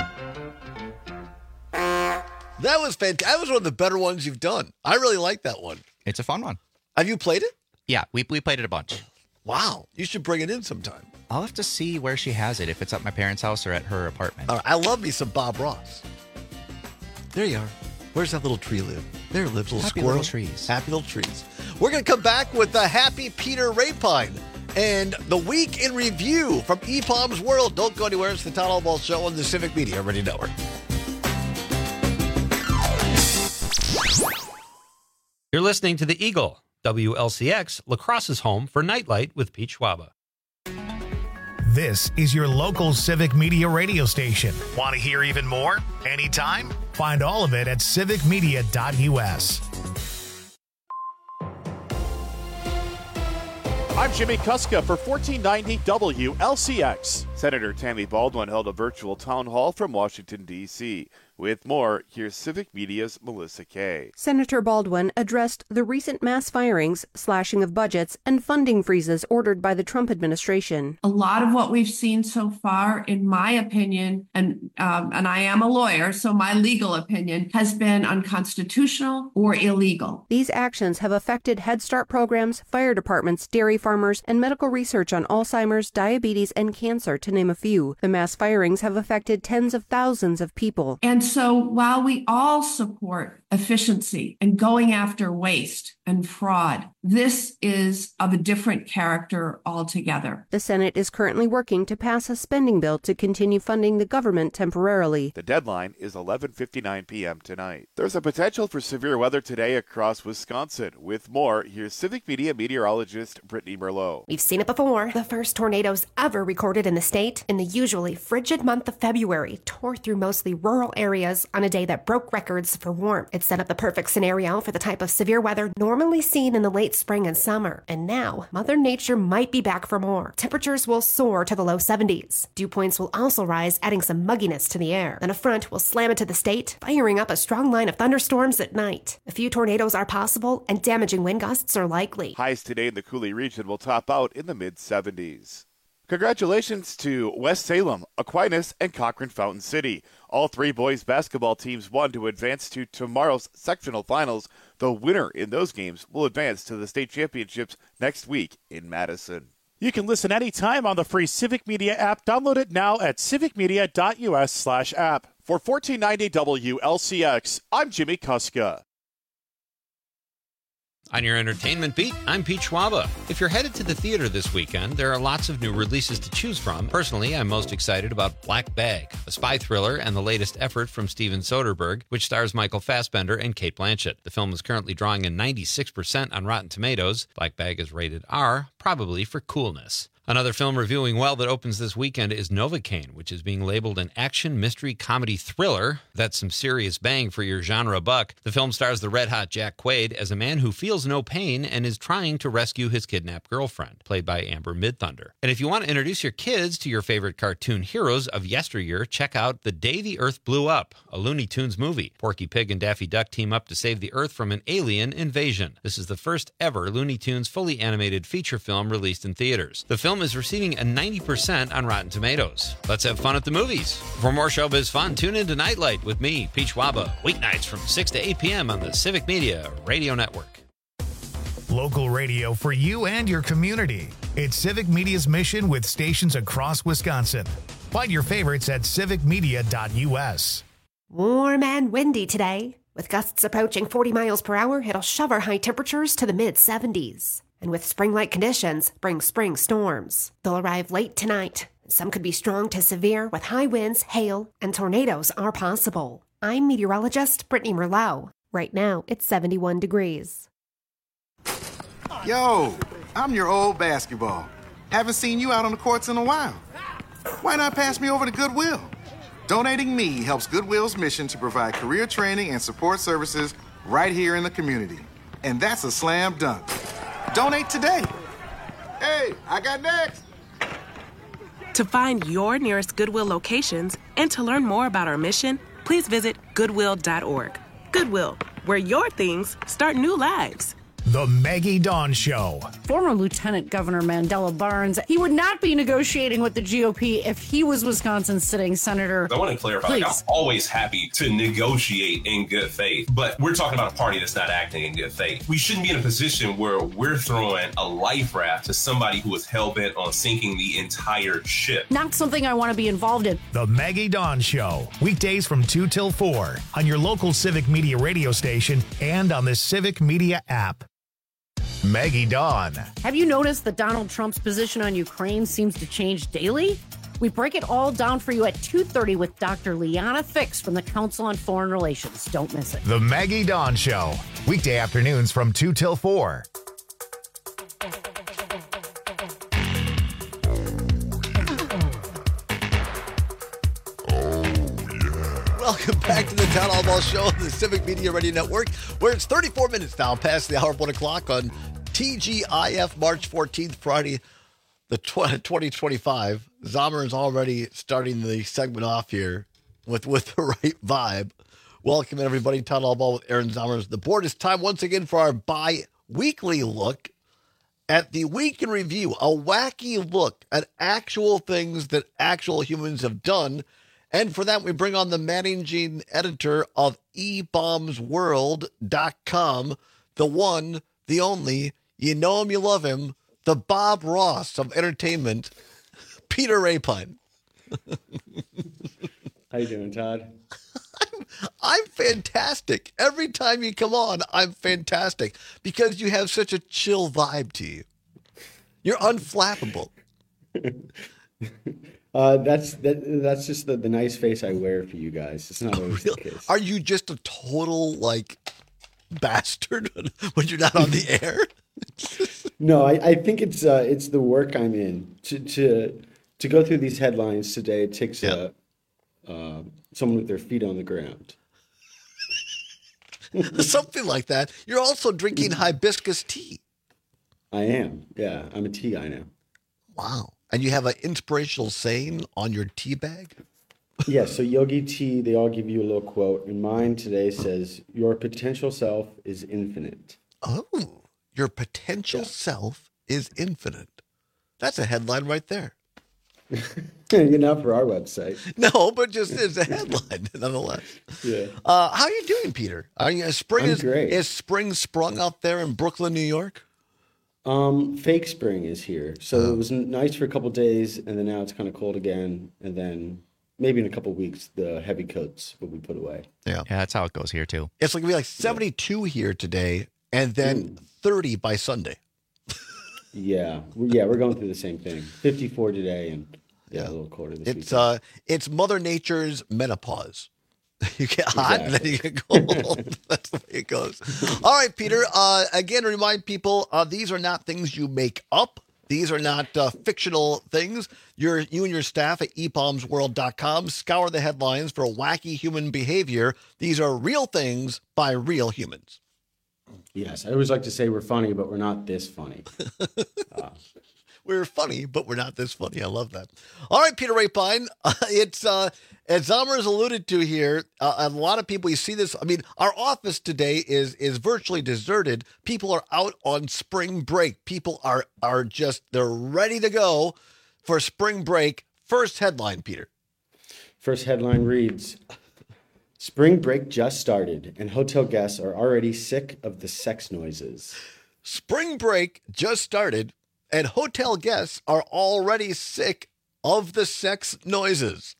Speaker 19: That was fantastic. That was one of the better ones you've done. I really like that one.
Speaker 20: It's a fun one.
Speaker 19: Have you played it?
Speaker 20: Yeah, we we played it a bunch.
Speaker 19: Wow, you should bring it in sometime.
Speaker 20: I'll have to see where she has it, if it's at my parents' house or at her apartment.
Speaker 19: All right, I love me some Bob Ross. There you are. Where's that little tree live? There lives a little
Speaker 20: Happy
Speaker 19: squirrel.
Speaker 20: little trees.
Speaker 19: Happy little trees. We're going to come back with the Happy Peter Rapine and the week in review from E P O M's World. Don't go anywhere. It's the Todd Allball Show on the Civic Media Radio Network.
Speaker 5: You're listening to The Eagle, W L C X, La Crosse's home for Nightlight with Pete Schwaba.
Speaker 1: This is your local Civic Media radio station. Want to hear even more? Anytime? Find all of it at civic media dot U S.
Speaker 7: I'm Jimmy Kuska for fourteen ninety W L C X. Senator Tammy Baldwin held a virtual town hall from Washington, D C With more, here's Civic Media's Melissa Kay.
Speaker 8: Senator Baldwin addressed the recent mass firings, slashing of budgets, and funding freezes ordered by the Trump administration.
Speaker 9: A lot of what we've seen so far, in my opinion, and um, and I am a lawyer, so my legal opinion, has been unconstitutional or illegal.
Speaker 8: These actions have affected Head Start programs, fire departments, dairy farmers, and medical research on Alzheimer's, diabetes, and cancer, to name a few. The mass firings have affected tens of thousands of people.
Speaker 9: And so while we all support efficiency and going after waste and fraud, this is of a different character altogether.
Speaker 8: The Senate is currently working to pass a spending bill to continue funding the government temporarily.
Speaker 7: The deadline is eleven fifty-nine p.m. tonight. There's a potential for severe weather today across Wisconsin. With more, here's Civic Media meteorologist Brittany Merlot.
Speaker 10: We've seen it before. The first tornadoes ever recorded in the state in the usually frigid month of February tore through mostly rural areas on a day that broke records for warmth. It set up the perfect scenario for the type of severe weather normally seen in the late spring and summer. And now, Mother Nature might be back for more. Temperatures will soar to the low seventies. Dew points will also rise, adding some mugginess to the air. Then a front will slam into the state, firing up a strong line of thunderstorms at night. A few tornadoes are possible, and damaging wind gusts are likely.
Speaker 7: Highs today in the Cooley region will top out in the mid seventies. Congratulations to West Salem, Aquinas, and Cochran Fountain City. All three boys basketball teams won to advance to tomorrow's sectional finals. The winner in those games will advance to the state championships next week in Madison. You can listen anytime on the free Civic Media app. Download it now at civic media dot U S slash app. For fourteen ninety W L C X, I'm Jimmy Kuska.
Speaker 5: On your entertainment beat, I'm Pete Schwaba. If you're headed to the theater this weekend, there are lots of new releases to choose from. Personally, I'm most excited about Black Bag, a spy thriller and the latest effort from Steven Soderbergh, which stars Michael Fassbender and Cate Blanchett. The film is currently drawing a ninety-six percent on Rotten Tomatoes. Black Bag is rated R, probably for coolness. Another film reviewing well that opens this weekend is Novocaine, which is being labeled an action, mystery, comedy thriller. That's some serious bang for your genre buck. The film stars the red-hot Jack Quaid as a man who feels no pain and is trying to rescue his kidnapped girlfriend, played by Amber Midthunder. And if you want to introduce your kids to your favorite cartoon heroes of yesteryear, check out The Day the Earth Blew Up, a Looney Tunes movie. Porky Pig and Daffy Duck team up to save the Earth from an alien invasion. This is the first ever Looney Tunes fully animated feature film released in theaters. The film is receiving a ninety percent on Rotten Tomatoes. Let's have fun at the movies. For more showbiz fun, tune in to Nightlight with me, Pete Schwaba, weeknights from six to eight p.m. on the Civic Media Radio Network.
Speaker 1: Local radio for you and your community. It's Civic Media's mission with stations across Wisconsin. Find your favorites at civic media dot U S.
Speaker 10: Warm and windy today. With gusts approaching forty miles per hour, it'll shove our high temperatures to the mid seventies. And with spring-like conditions, bring spring storms. They'll arrive late tonight. Some could be strong to severe with high winds, hail, and tornadoes are possible. I'm meteorologist Brittany Merlot. Right now, it's seventy-one degrees.
Speaker 11: Yo, I'm your old basketball. Haven't seen you out on the courts in a while. Why not pass me over to Goodwill? Donating me helps Goodwill's mission to provide career training and support services right here in the community. And that's a slam dunk. Donate today. Hey, I got next.
Speaker 12: To find your nearest Goodwill locations and to learn more about our mission, please visit goodwill dot org. Goodwill, where your things start new lives.
Speaker 1: The Maggie Dawn Show.
Speaker 13: Former Lieutenant Governor Mandela Barnes, he would not be negotiating with the G O P if he was Wisconsin's sitting senator.
Speaker 14: I want to clarify, like, I'm always happy to negotiate in good faith, but we're talking about a party that's not acting in good faith. We shouldn't be in a position where we're throwing a life raft to somebody who is hell-bent on sinking the entire ship.
Speaker 13: Not something I want to be involved in.
Speaker 1: The Maggie Dawn Show. Weekdays from two till four on your local Civic Media radio station and on the Civic Media app. Maggie Dawn.
Speaker 13: Have you noticed that Donald Trump's position on Ukraine seems to change daily? We break it all down for you at two thirty with Doctor Liana Fix from the Council on Foreign Relations. Don't miss it.
Speaker 1: The Maggie Dawn Show. Weekday afternoons from two till four.
Speaker 19: Welcome back to the Town Hall Ball Show on the Civic Media Radio Network, where it's thirty-four minutes now past the hour of one o'clock on T G I F, March fourteenth, Friday, the twenty twenty-five. Zomer is already starting the segment off here with, with the right vibe. Welcome, everybody. Town Hall Ball with Aaron Zomer. The board is time once again for our bi-weekly look at the week in review, a wacky look at actual things that actual humans have done. And for that, we bring on the managing editor of e bombs world dot com, the one, the only, you know him, you love him, the Bob Ross of entertainment, Peter Rapine.
Speaker 15: How you doing, Todd?
Speaker 19: I'm, I'm fantastic. Every time you come on, I'm fantastic because you have such a chill vibe to you. You're unflappable.
Speaker 15: Uh, that's that. That's just the, the nice face I wear for you guys. It's not always the case.
Speaker 19: Are you just a total like bastard when you're not on the air?
Speaker 15: No, I, I think it's uh, it's the work I'm in to to to go through these headlines today. It takes yeah. a, uh, someone with their feet on the ground.
Speaker 19: Something like that. You're also drinking hibiscus tea.
Speaker 15: I am. Yeah, I'm a tea guy now.
Speaker 19: Wow. And you have an inspirational saying on your tea bag?
Speaker 15: Yeah, so Yogi Tea, they all give you a little quote. And mine today says, your potential self is infinite.
Speaker 19: Oh, your potential yeah. self is infinite. That's a headline right there.
Speaker 15: You're not for our website.
Speaker 19: No, but just as a headline, nonetheless.
Speaker 15: Yeah.
Speaker 19: Uh, how are you doing, Peter? Are you, spring
Speaker 15: I'm
Speaker 19: is,
Speaker 15: great.
Speaker 19: Is spring sprung out there in Brooklyn, New York?
Speaker 15: Um, fake spring is here. So oh. it was nice for a couple of days, and then now it's kind of cold again. And then maybe in a couple of weeks, the heavy coats will be put away.
Speaker 20: Yeah, yeah, that's how it goes here too.
Speaker 19: It's like we like seventy-two yeah. here today, and then mm. thirty by Sunday.
Speaker 15: yeah, yeah, we're going through the same thing. fifty-four today, and yeah, a little colder this
Speaker 19: It's uh, it's Mother Nature's menopause. You get hot, exactly. and then you get cold. That's the way it goes. All right, Peter. Uh, again, remind people, uh, these are not things you make up. These are not uh, fictional things. You're, you and your staff at e bombs world dot com scour the headlines for wacky human behavior. These are real things by real humans.
Speaker 15: Yes, I always like to say we're funny, but we're not this funny. uh.
Speaker 19: We're funny, but we're not this funny. I love that. All right, Peter Rapine. Uh, it's, uh, as Zomer has alluded to here, uh, a lot of people, you see this. I mean, our office today is is virtually deserted. People are out on spring break. People are are just, they're ready to go for spring break. First headline, Peter.
Speaker 15: First headline reads, spring break just started and hotel guests are already sick of the sex noises.
Speaker 19: Spring break just started. And hotel guests are already sick of the sex noises.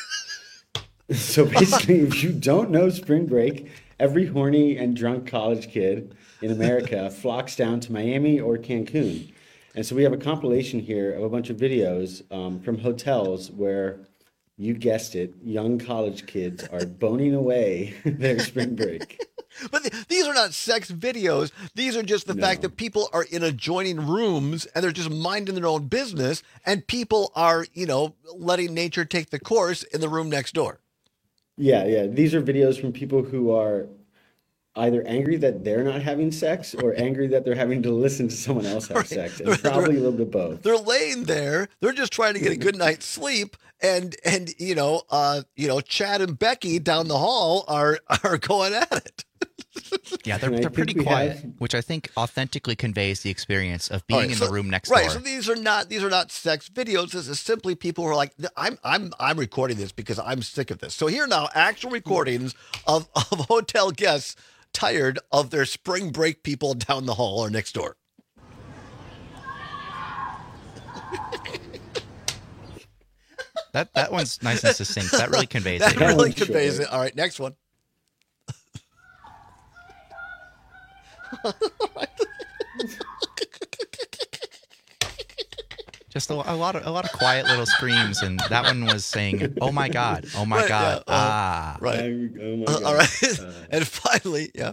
Speaker 15: So basically, if you don't know spring break, every horny and drunk college kid in America flocks down to Miami or Cancun. And so we have a compilation here of a bunch of videos um, from hotels where, you guessed it, young college kids are boning away their spring break.
Speaker 19: But th- these are not sex videos. These are just the no. fact that people are in adjoining rooms and they're just minding their own business, and people are, you know, letting nature take the course in the room next door.
Speaker 15: Yeah, yeah. These are videos from people who are either angry that they're not having sex or angry that they're having to listen to someone else have right. sex. And probably a little bit of both.
Speaker 19: They're laying there. They're just trying to get a good night's sleep. And, and you know, uh, you know, Chad and Becky down the hall are are going at it.
Speaker 20: Yeah, they're, they're pretty quiet, have... which I think authentically conveys the experience of being right,
Speaker 19: in
Speaker 20: so,
Speaker 19: the
Speaker 20: room next
Speaker 19: right,
Speaker 20: door.
Speaker 19: Right, so these are not these are not sex videos. This is simply people who are like, I'm I'm I'm recording this because I'm sick of this. So here now, actual recordings of, of hotel guests tired of their spring break people down the hall or next door.
Speaker 20: That that one's nice and succinct. That really conveys
Speaker 19: that
Speaker 20: it.
Speaker 19: That really conveys sure. it. All right, next one.
Speaker 20: Just a, a lot of a lot of quiet little screams, and that one was saying, "Oh my god, oh my
Speaker 19: right,
Speaker 20: god,
Speaker 19: yeah, uh,
Speaker 20: ah!"
Speaker 19: Right.
Speaker 15: Oh my
Speaker 19: uh,
Speaker 15: god.
Speaker 19: All right,
Speaker 15: uh,
Speaker 19: and finally, yeah.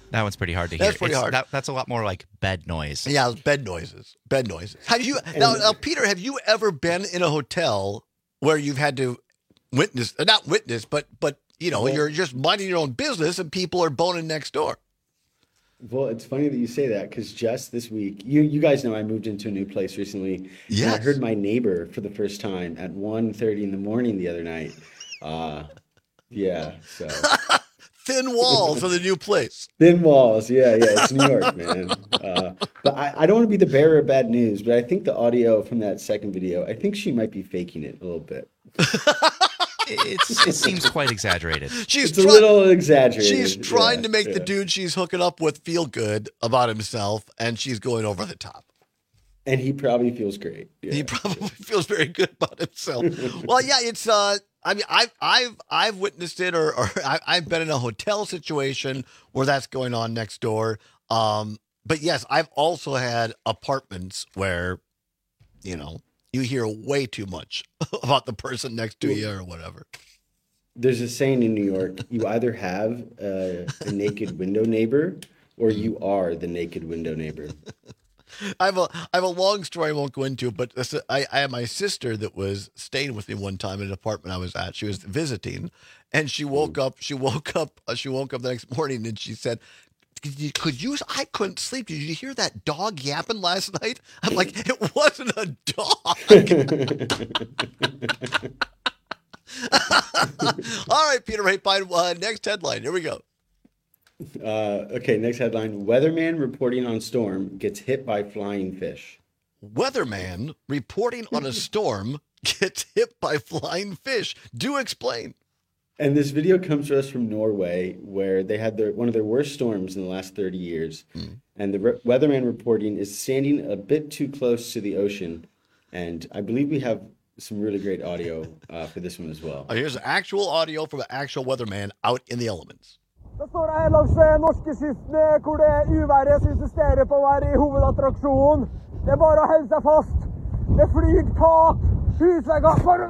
Speaker 20: That one's pretty hard to hear.
Speaker 19: That's pretty
Speaker 20: It's-
Speaker 19: hard.
Speaker 20: That, that's a lot more like bed noise.
Speaker 19: Yeah, bed noises. Bed noises. Have you now, now, Peter? Have you ever been in a hotel where you've had to witness, uh, not witness, but but you know,
Speaker 15: Well-
Speaker 19: you're just minding your own business and people are boning next door?
Speaker 15: Well, it's funny that you say that because just this week, you you guys know I moved into a new place recently. And I
Speaker 19: Yes.
Speaker 15: heard my neighbor for the first time at one thirty in the morning the other night. Uh, yeah, so.
Speaker 19: Thin walls of the new place.
Speaker 15: Thin walls, yeah, yeah, it's New York, man. Uh, but I, I don't want to be the bearer of bad news, but I think the audio from that second video, I think she might be faking it a little bit.
Speaker 20: It's, it seems quite exaggerated.
Speaker 19: She's
Speaker 15: It's a little exaggerated.
Speaker 19: She's trying
Speaker 15: yeah,
Speaker 19: to make
Speaker 15: yeah.
Speaker 19: the dude she's hooking up with feel good about himself, and she's going over the top.
Speaker 15: And he probably feels great. Yeah.
Speaker 19: He probably feels very good about himself. Well, yeah, it's. Uh, I mean, I've I've I've witnessed it, or, or I, I've been in a hotel situation where that's going on next door. Um, but yes, I've also had apartments where, you know, you hear way too much about the person next to you or whatever.
Speaker 15: There's a saying in New York, you either have uh, a naked window neighbor or you are the naked window neighbor.
Speaker 19: I have a I have a long story I won't go into, but this, I, I had my sister that was staying with me one time in an apartment I was at. She was visiting, and she woke up. She woke up. Uh, she woke up the next morning, and she said, "Could you, could you? I couldn't sleep. Did you hear that dog yapping last night?" I'm like, "It wasn't a dog." All right, Peter Rapine. Uh, next headline. Here we go.
Speaker 15: Uh, okay, next headline. Weatherman reporting on storm gets hit by flying fish.
Speaker 19: Weatherman reporting on a storm gets hit by flying fish. Do explain.
Speaker 15: And this video comes to us from Norway, where they had their one of their worst storms in the last thirty years.
Speaker 19: Mm.
Speaker 15: And the re- weatherman reporting is standing a bit too close to the ocean. And I believe we have some really great audio uh, for this one as well.
Speaker 19: Oh, here's actual audio from an actual weatherman out in the elements.
Speaker 16: Da står jeg langs norskekysten hvor det uværet som insisterer på å være i hovedattraksjonen. Det er bare å holde seg fast. Det flyr tak, husvegger, bare...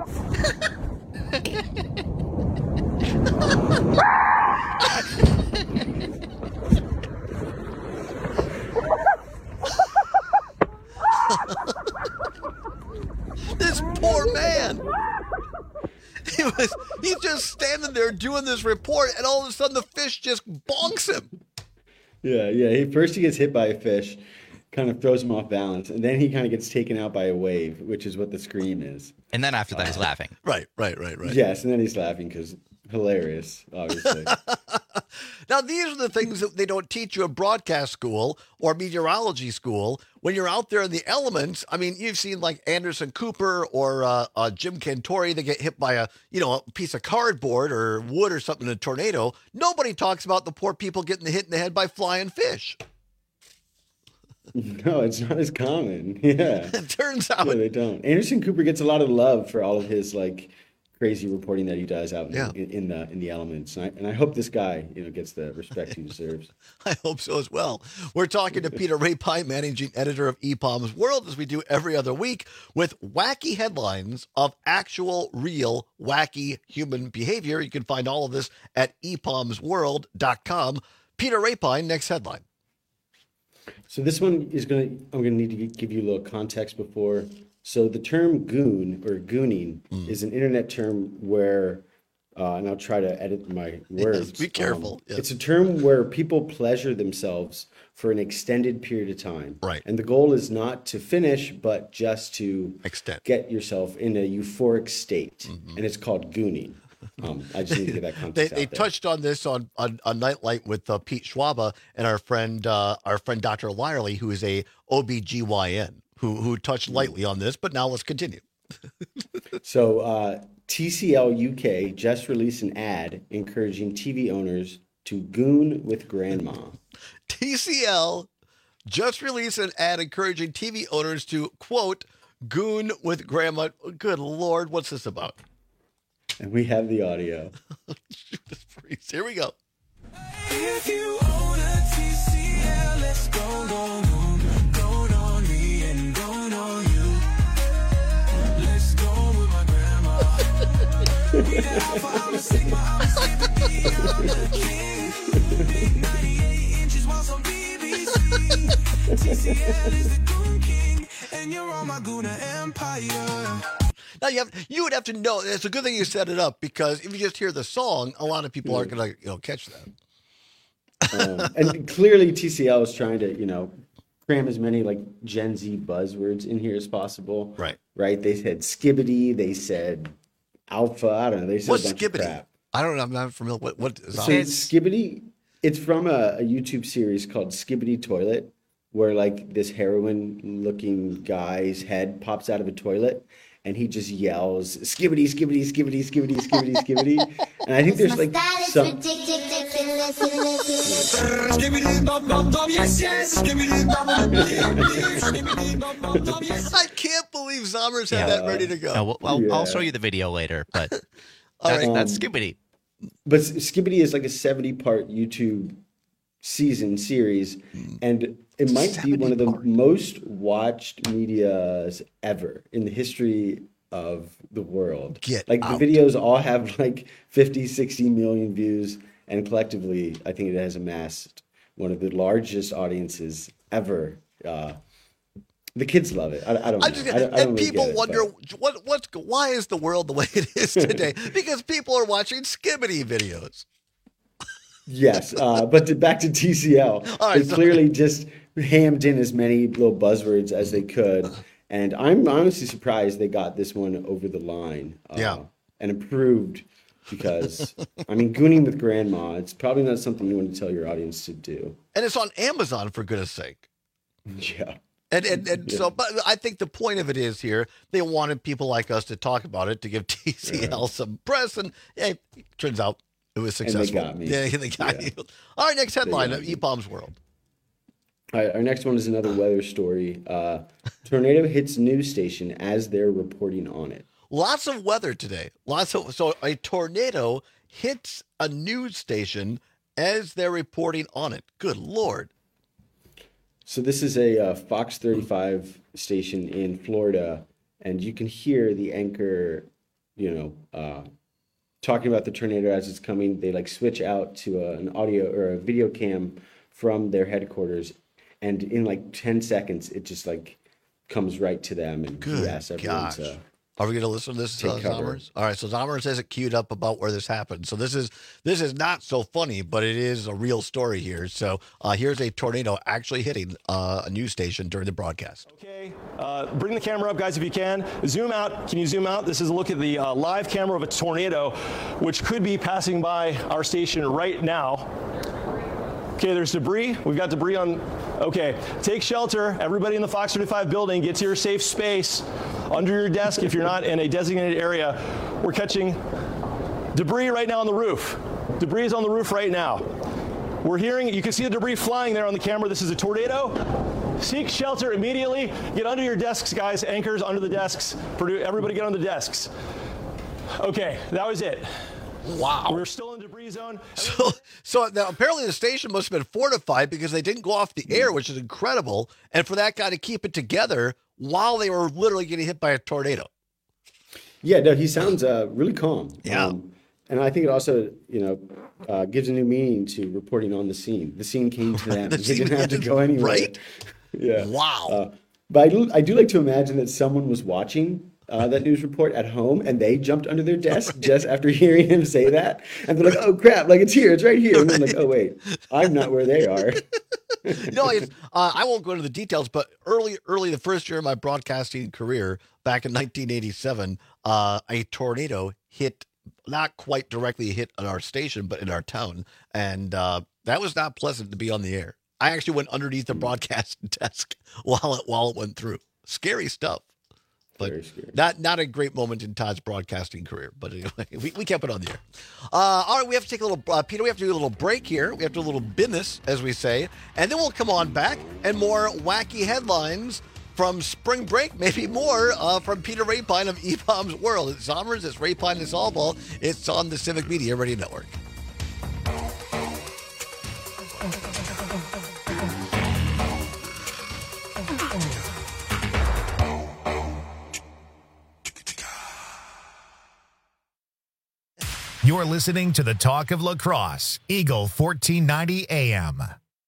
Speaker 19: This poor man. He was he's just standing there doing this report, and all of a sudden the fish just bonks him.
Speaker 15: Yeah, yeah. He first he gets hit by a fish, kind of throws him off balance, and then he kind of gets taken out by a wave, which is what the scream is.
Speaker 20: And then after that,
Speaker 15: Uh,
Speaker 20: he's laughing.
Speaker 19: Right, right, right, right.
Speaker 15: Yes, and then he's laughing because hilarious, obviously.
Speaker 19: Now, these are the things that they don't teach you in broadcast school or meteorology school. When you're out there in the elements, I mean, you've seen like Anderson Cooper or uh, uh, Jim Cantori, they get hit by a, you know, a piece of cardboard or wood or something in a tornado. Nobody talks about the poor people getting hit in the head by flying fish.
Speaker 15: No, it's not as common. Yeah.
Speaker 19: It turns out.
Speaker 15: Yeah, they don't. Anderson Cooper gets a lot of love for all of his like crazy reporting that he does out in,
Speaker 19: Yeah.
Speaker 15: in, in the in the elements. And I, and I hope this guy, you know, gets the respect he deserves.
Speaker 19: I hope so as well. We're talking to Peter Rapine, managing editor of E P O M's World, as we do every other week, with wacky headlines of actual, real, wacky human behavior. You can find all of this at e palms world dot com. Peter Rapine, next headline.
Speaker 15: So this one is going to, I'm going to need to give you a little context before. So the term goon or gooning
Speaker 19: Mm.
Speaker 15: is an internet term where, uh, and I'll try to edit my words.
Speaker 19: be careful,
Speaker 15: Um,
Speaker 19: yes.
Speaker 15: It's a term where people pleasure themselves for an extended period of time.
Speaker 19: Right.
Speaker 15: And the goal is not to finish, but just to
Speaker 19: Extend.
Speaker 15: get yourself in a euphoric state. And it's called gooning. Um, I just need to get that
Speaker 19: They,
Speaker 15: context
Speaker 19: they
Speaker 15: out there.
Speaker 19: touched on this on, on, on Nightlight with uh, Pete Schwaba and our friend uh, our friend Doctor Lyerly, who is a O B G Y N, who who touched lightly on this. But now let's continue.
Speaker 15: So uh, T C L U K just released an ad encouraging T V owners to goon with grandma.
Speaker 19: T C L just released an ad encouraging T V owners to, quote, goon with grandma. Good Lord, what's this about?
Speaker 15: And we have the audio.
Speaker 19: Here we go.
Speaker 16: If you own a T C L, let's go, go, go, go on me and go on you. Let's go with my grandma. Be the alpha, I'm a sigma, I'm a sympathy, I'm the king. ninety-eight inch T C L is the Goon King, and you're on my Guna Empire.
Speaker 19: Now you have you would have to know. It's a good thing you set it up because if you just hear the song, a lot of people aren't going to you know catch that.
Speaker 15: um, and clearly, T C L is trying to you know cram as many like Gen Z buzzwords in here as possible.
Speaker 19: Right.
Speaker 15: Right. They said skibbity. They said alpha. I don't know. They said
Speaker 19: What's
Speaker 15: a bunch of
Speaker 19: skibbity?
Speaker 15: crap.
Speaker 19: I don't know. I'm not familiar. What what is
Speaker 15: So
Speaker 19: that?
Speaker 15: skibbity. It's from a, a YouTube series called Skibbity Toilet, where like this heroin-looking guy's head pops out of a toilet. And he just yells, skibbity, skibbity, skibbity, skibbity, skibbity, skibbity. And I think there's like some...
Speaker 19: I can't believe Zommers had
Speaker 20: Yeah.
Speaker 19: that ready to go.
Speaker 20: No, we'll- I'll,
Speaker 15: Yeah.
Speaker 20: I'll show you the video later, but
Speaker 19: All
Speaker 20: that's,
Speaker 19: right.
Speaker 20: that's
Speaker 15: Um,
Speaker 20: Skibbity.
Speaker 15: But Skibbity is like a seventy-part YouTube season series, and it might be one of the most watched medias ever in the history of the world.
Speaker 19: Get
Speaker 15: like
Speaker 19: out.
Speaker 15: the videos all have like fifty, sixty million views, and collectively, I think it has amassed one of the largest audiences ever. Uh, the kids love it. I, I don't know.
Speaker 19: I just,
Speaker 15: I don't, I don't
Speaker 19: and
Speaker 15: really
Speaker 19: people
Speaker 15: get it,
Speaker 19: wonder
Speaker 15: but-
Speaker 19: what what's why is the world the way it is today? Because people are watching Skibbity videos.
Speaker 15: Yes, uh, but to, back to T C L,
Speaker 19: All right,
Speaker 15: they
Speaker 19: so-
Speaker 15: clearly just hammed in as many little buzzwords as they could, and I'm honestly surprised they got this one over the line. Uh,
Speaker 19: Yeah.
Speaker 15: and approved because I mean, gooning with grandma. It's probably not something you want to tell your audience to do.
Speaker 19: And it's on Amazon, for goodness sake.
Speaker 15: Yeah.
Speaker 19: And and, and
Speaker 15: Yeah.
Speaker 19: so, but I think the point of it is here, they wanted people like us to talk about it, to give T C L some press, and hey, turns out it was
Speaker 15: And they
Speaker 19: successful.
Speaker 15: got me.
Speaker 19: Yeah, they got
Speaker 15: Yeah.
Speaker 19: you. All right, next headline
Speaker 15: got
Speaker 19: of
Speaker 15: me.
Speaker 19: E-Bomb's World.
Speaker 15: All right, our next one is another weather story. Uh, tornado hits news station as they're reporting on it.
Speaker 19: Lots of weather today. Lots of so a tornado hits a news station as they're reporting on it. Good Lord.
Speaker 15: So this is a uh, Fox thirty-five station in Florida, and you can hear the anchor, you know, uh, talking about the tornado as it's coming. They like switch out to a, an audio or a video cam from their headquarters, and in like ten seconds, it just like comes right to them, and he
Speaker 19: Good
Speaker 15: asks everyone
Speaker 19: gosh.
Speaker 15: to.
Speaker 19: Are we going to listen to this,
Speaker 15: Take
Speaker 19: uh,
Speaker 15: cover.
Speaker 19: Zommers? All right, so Zommers has it queued up about where this happened. So this is this is not so funny, but it is a real story here. So uh, here's a tornado actually hitting uh, a news station during the broadcast.
Speaker 17: Okay, uh, bring the camera up, guys, if you can. Zoom out. Can you zoom out? This is a look at the uh, live camera of a tornado, which could be passing by our station right now. Okay, there's debris. We've got debris on. Okay, take shelter. Everybody in the Fox thirty-five building, get to your safe space under your desk if you're not in a designated area. We're catching debris right now on the roof. Debris is on the roof right now. We're hearing, you can see the debris flying there on the camera. This is a tornado. Seek shelter immediately. Get under your desks, guys. Anchors under the desks. Produ- Everybody get on the desks. Okay, that was it.
Speaker 19: Wow.
Speaker 17: We're still in debris zone.
Speaker 19: So, so now apparently the station must have been fortified because they didn't go off the air, which is incredible. And for that guy to keep it together while they were literally getting hit by a tornado.
Speaker 15: Yeah, no, he sounds uh, really calm.
Speaker 19: Yeah.
Speaker 15: Um, and I think it also, you know, uh, gives a new meaning to reporting on the scene. The scene came to them.
Speaker 19: The
Speaker 15: They
Speaker 19: scene
Speaker 15: didn't have to
Speaker 19: had-
Speaker 15: go anywhere.
Speaker 19: right?
Speaker 15: Yeah.
Speaker 19: Wow.
Speaker 15: Uh, but I do, I do like to imagine that someone was watching uh, that news report at home and they jumped under their desk right. just after hearing him say that. And they're like, oh, crap, like it's here, it's right here. And then like, oh, wait, I'm not where they are.
Speaker 19: no, it's, uh, I won't go into the details, but early, early the first year of my broadcasting career, back in nineteen eighty-seven, uh, a tornado hit, not quite directly hit on our station, but in our town. And uh, that was not pleasant to be on the air. I actually went underneath the broadcast desk while it, while it went through. Scary stuff. But not not a great moment in Todd's broadcasting career. But anyway, we, we kept it on the air. Uh, all right, we have to take a little, uh, Peter, we have to do a little break here. We have to do a little business, as we say. And then we'll come on back and more wacky headlines from spring break, maybe more uh, from Peter Rapine of E-Bomb's World. It's Zommers, it's Rapine, it's Allball. It's on the Civic Media Radio Network.
Speaker 1: You're listening to the Talk of La Crosse, Eagle fourteen ninety A M.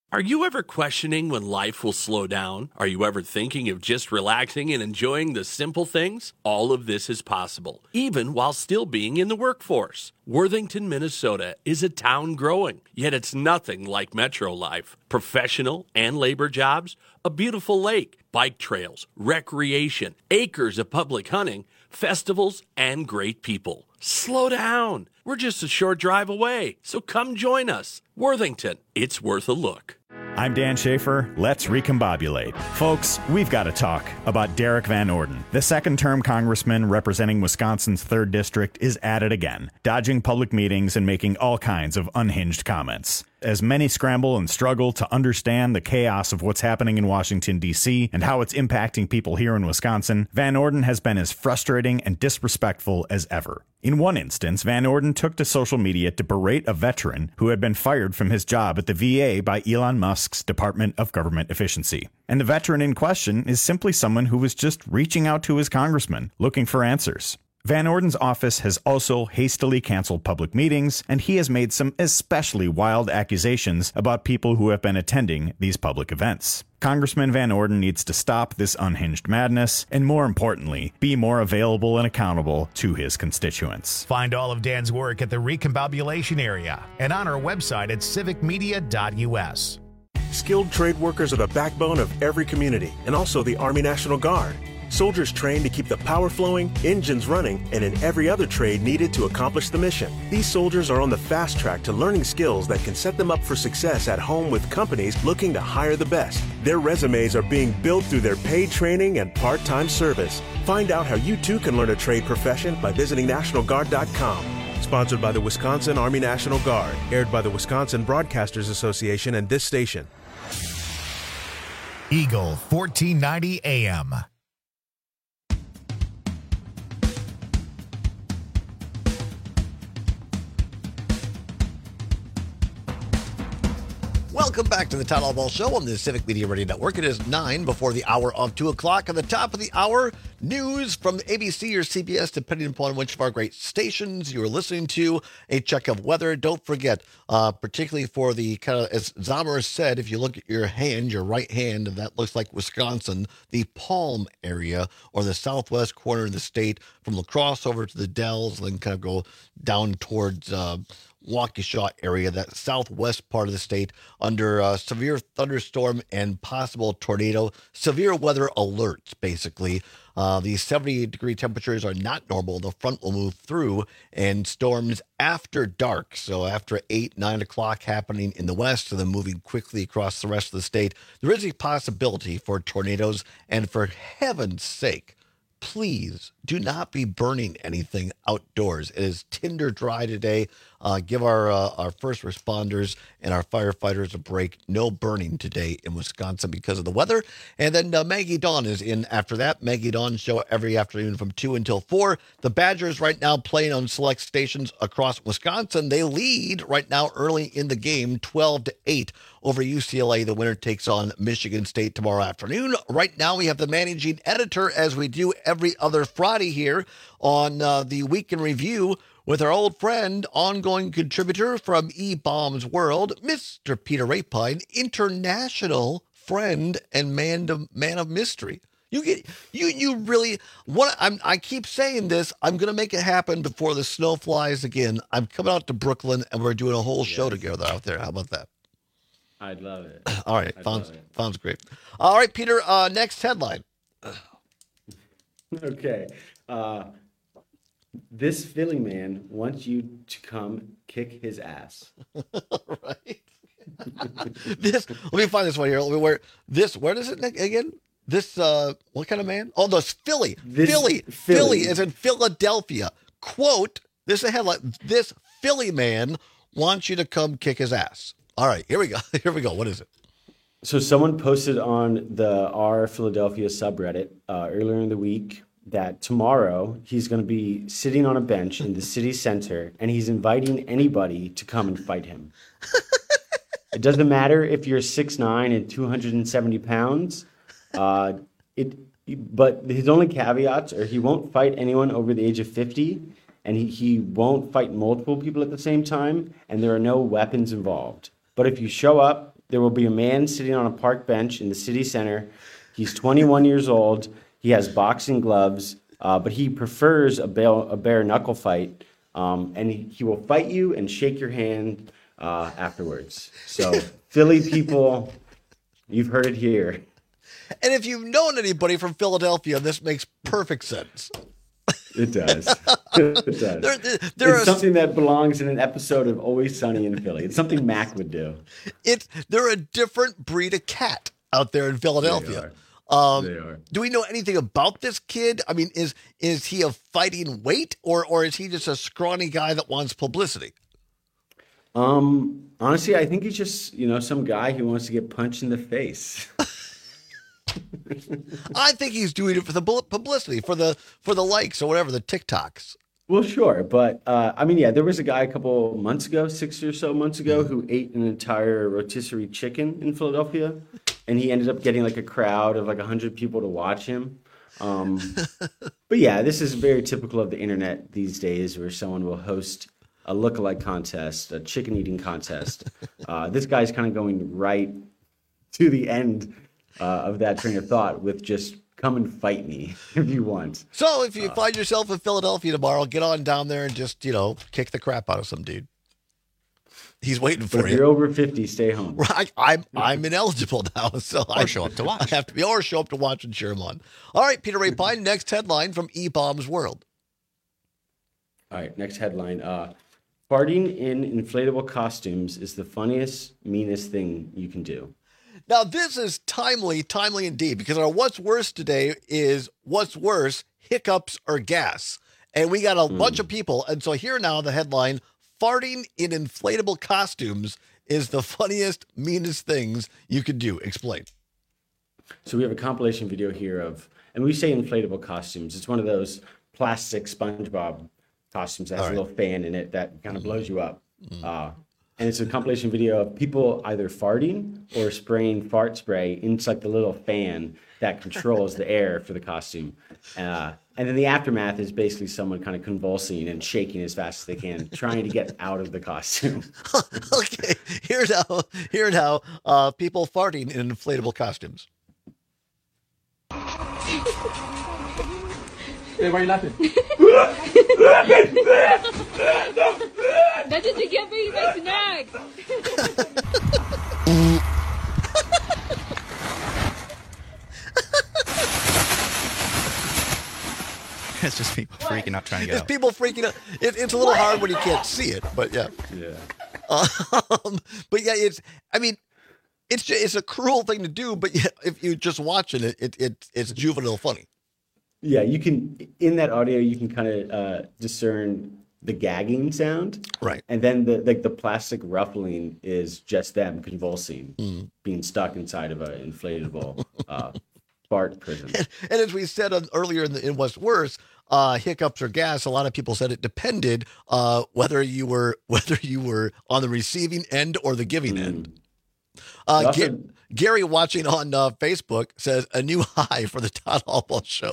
Speaker 21: Are you ever questioning when life will slow down? Are you ever thinking of just relaxing and enjoying the simple things? All of this is possible, even while still being in the workforce. Worthington, Minnesota is a town growing, yet it's nothing like metro life. Professional and labor jobs, a beautiful lake, bike trails, recreation, acres of public hunting, festivals, and great people. Slow down. We're just a short drive away, so come join us. Worthington, it's worth a look.
Speaker 22: I'm Dan Schaefer. Let's recombobulate. Folks, we've got to talk about Derek Van Orden. The second-term congressman representing Wisconsin's third District is at it again, dodging public meetings and making all kinds of unhinged comments. As many scramble and struggle to understand the chaos of what's happening in Washington, D C, and how it's impacting people here in Wisconsin, Van Orden has been as frustrating and disrespectful as ever. In one instance, Van Orden took to social media to berate a veteran who had been fired from his job at the V A by Elon Musk's Department of Government Efficiency. And the veteran in question is simply someone who was just reaching out to his congressman, looking for answers. Van Orden's office has also hastily canceled public meetings, and he has made some especially wild accusations about people who have been attending these public events. Congressman Van Orden needs to stop this unhinged madness, and more importantly, be more available and accountable to his constituents.
Speaker 1: Find all of Dan's work at the Recombobulation area and on our website at civic media dot u s.
Speaker 23: Skilled trade workers are the backbone of every community, and also the Army National Guard. Soldiers trained to keep the power flowing, engines running, and in every other trade needed to accomplish the mission. These soldiers are on the fast track to learning skills that can set them up for success at home with companies looking to hire the best. Their resumes are being built through their paid training and part-time service. Find out how you too can learn a trade profession by visiting national guard dot com. Sponsored by the Wisconsin Army National Guard. Aired by the Wisconsin Broadcasters Association and this station.
Speaker 1: Eagle fourteen ninety A M.
Speaker 19: Welcome back to the Todd All-Ball Show on the Civic Media Radio Network. It is nine before the hour of two o'clock. At the top of the hour, news from A B C or C B S, depending upon which of our great stations you are listening to. A check of weather. Don't forget, uh, particularly for the kind of, as Zomer said, if you look at your hand, your right hand, and that looks like Wisconsin, the Palm area or the southwest corner of the state, from La Crosse over to the Dells, and then kind of go down towards uh, Waukesha area, that southwest part of the state, under uh, severe thunderstorm and possible tornado, severe weather alerts, basically. Uh, these seventy degree temperatures are not normal. The front will move through, and storms after dark, so after eight, nine o'clock happening in the west, and then moving quickly across the rest of the state. There is a possibility for tornadoes, and for heaven's sake, please do not be burning anything outdoors. It is tinder dry today. Uh, give our uh, our first responders and our firefighters a break. No burning today in Wisconsin because of the weather. And then uh, Maggie Dawn is in after that. Maggie Dawn show every afternoon from two until four. The Badgers right now playing on select stations across Wisconsin. They lead right now early in the game, twelve to eight over U C L A. The winner takes on Michigan State tomorrow afternoon. Right now we have the managing editor, as we do every other Friday here on uh, the Week in Review, with our old friend, ongoing contributor from E-Bombs World, Mister Peter Rapine, international friend and man of, man of mystery. You get you you really what I'm I keep saying this. I'm gonna make it happen before the snow flies again. I'm coming out to Brooklyn and we're doing a whole yes. show together out there. How about that?
Speaker 24: I'd love it.
Speaker 19: All right,
Speaker 24: I'd
Speaker 19: sounds sounds great. All right, Peter. Uh, next headline.
Speaker 15: Okay. Uh, this Philly man wants you to come kick his ass.
Speaker 19: Right. This. Let me find this one here. Let me where this. Where does it again? This. Uh, what kind of man? Oh, this Philly.
Speaker 15: This
Speaker 19: Philly.
Speaker 15: Philly.
Speaker 19: Philly is in Philadelphia. Quote. This is a headline. This Philly man wants you to come kick his ass. All right. Here we go. Here we go. What is it?
Speaker 15: So someone posted on the R Philadelphia subreddit uh, earlier in the week that tomorrow he's going to be sitting on a bench in the city center and he's inviting anybody to come and fight him. It doesn't matter if you're six nine and two hundred seventy pounds. Uh, it, but his only caveats are he won't fight anyone over the age of fifty, and he, he won't fight multiple people at the same time, and there are no weapons involved. But if you show up there will be a man sitting on a park bench in the city center. He's twenty-one years old. He has boxing gloves, uh, but he prefers a, bare, a bare knuckle fight. Um, and he, he will fight you and shake your hand uh, afterwards. So, Philly people, you've heard it here.
Speaker 19: And if you've known anybody from Philadelphia, this makes perfect sense.
Speaker 15: It does. It does.
Speaker 19: There, there, there
Speaker 15: it's
Speaker 19: are,
Speaker 15: something that belongs in an episode of Always Sunny in Philly. It's something Mac would do.
Speaker 19: It's they're a different breed of cat out there in Philadelphia.
Speaker 15: They are.
Speaker 19: Um,
Speaker 15: They are.
Speaker 19: Do we know anything about this kid? I mean, is is he of fighting weight, or or is he just a scrawny guy that wants publicity?
Speaker 15: Um, honestly, I think he's just, you know, some guy who wants to get punched in the face.
Speaker 19: I think he's doing it for the bu- publicity, for the for the likes or whatever, the TikToks.
Speaker 15: Well, sure, but uh, I mean, yeah, there was a guy a couple months ago, six or so months ago, who ate an entire rotisserie chicken in Philadelphia, and he ended up getting like a crowd of like a hundred people to watch him. Um, but yeah, this is very typical of the internet these days, where someone will host a lookalike contest, a chicken eating contest. Uh, this guy's kind of going right to the end uh, of that train of thought with just come and fight me if you want.
Speaker 19: So if you uh, find yourself in Philadelphia tomorrow, get on down there and just, you know, kick the crap out of some dude. He's waiting for
Speaker 15: but if
Speaker 19: you.
Speaker 15: You're over fifty, stay home.
Speaker 19: Right, I'm I'm ineligible now, so
Speaker 20: or
Speaker 19: I
Speaker 20: show up to watch.
Speaker 19: I have to be, or show up to watch and cheer him on. All right, Peter Ray Pine. Next headline from E-Bomb's World.
Speaker 15: All right, next headline. Uh, farting in inflatable costumes is the funniest, meanest thing you can do.
Speaker 19: Now, this is timely, timely indeed, because our what's worse today is what's worse, hiccups or gas. And we got a mm. bunch of people. And so here now, the headline, farting in inflatable costumes is the funniest, meanest things you could do. Explain.
Speaker 15: So we have a compilation video here of, and we say inflatable costumes. It's one of those plastic SpongeBob costumes that has right. a little fan in it that kind of blows you up. Mm. Uh, And it's a compilation video of people either farting or spraying fart spray into like the little fan that controls the air for the costume. Uh, and then the aftermath is basically someone kind of convulsing and shaking as fast as they can, trying to get out of the costume.
Speaker 19: Okay, here now, here now, uh, people farting in inflatable costumes.
Speaker 2: Hey, why are you laughing?
Speaker 3: That doesn't give me my snack.
Speaker 20: It's just people freaking out trying to get
Speaker 19: it's
Speaker 20: out.
Speaker 19: People freaking out. It, it's a little hard when you can't see it, but yeah.
Speaker 15: Yeah.
Speaker 19: Um, but yeah, it's, I mean, it's just, it's a cruel thing to do, but yeah, if you're just watching it, it, it it's juvenile funny.
Speaker 15: Yeah, you can, in that audio, you can kind of uh, discern the gagging sound.
Speaker 19: Right.
Speaker 15: And then the like the plastic ruffling is just them convulsing, mm. being stuck inside of an inflatable uh, fart prison.
Speaker 19: And, and as we said on, earlier in, the, in What's Worse, uh, hiccups or gas, a lot of people said it depended uh, whether you were whether you were on the receiving end or the giving mm. end. Uh, also, Ga- Gary watching on uh, Facebook says, a new high for the Todd Hallball show.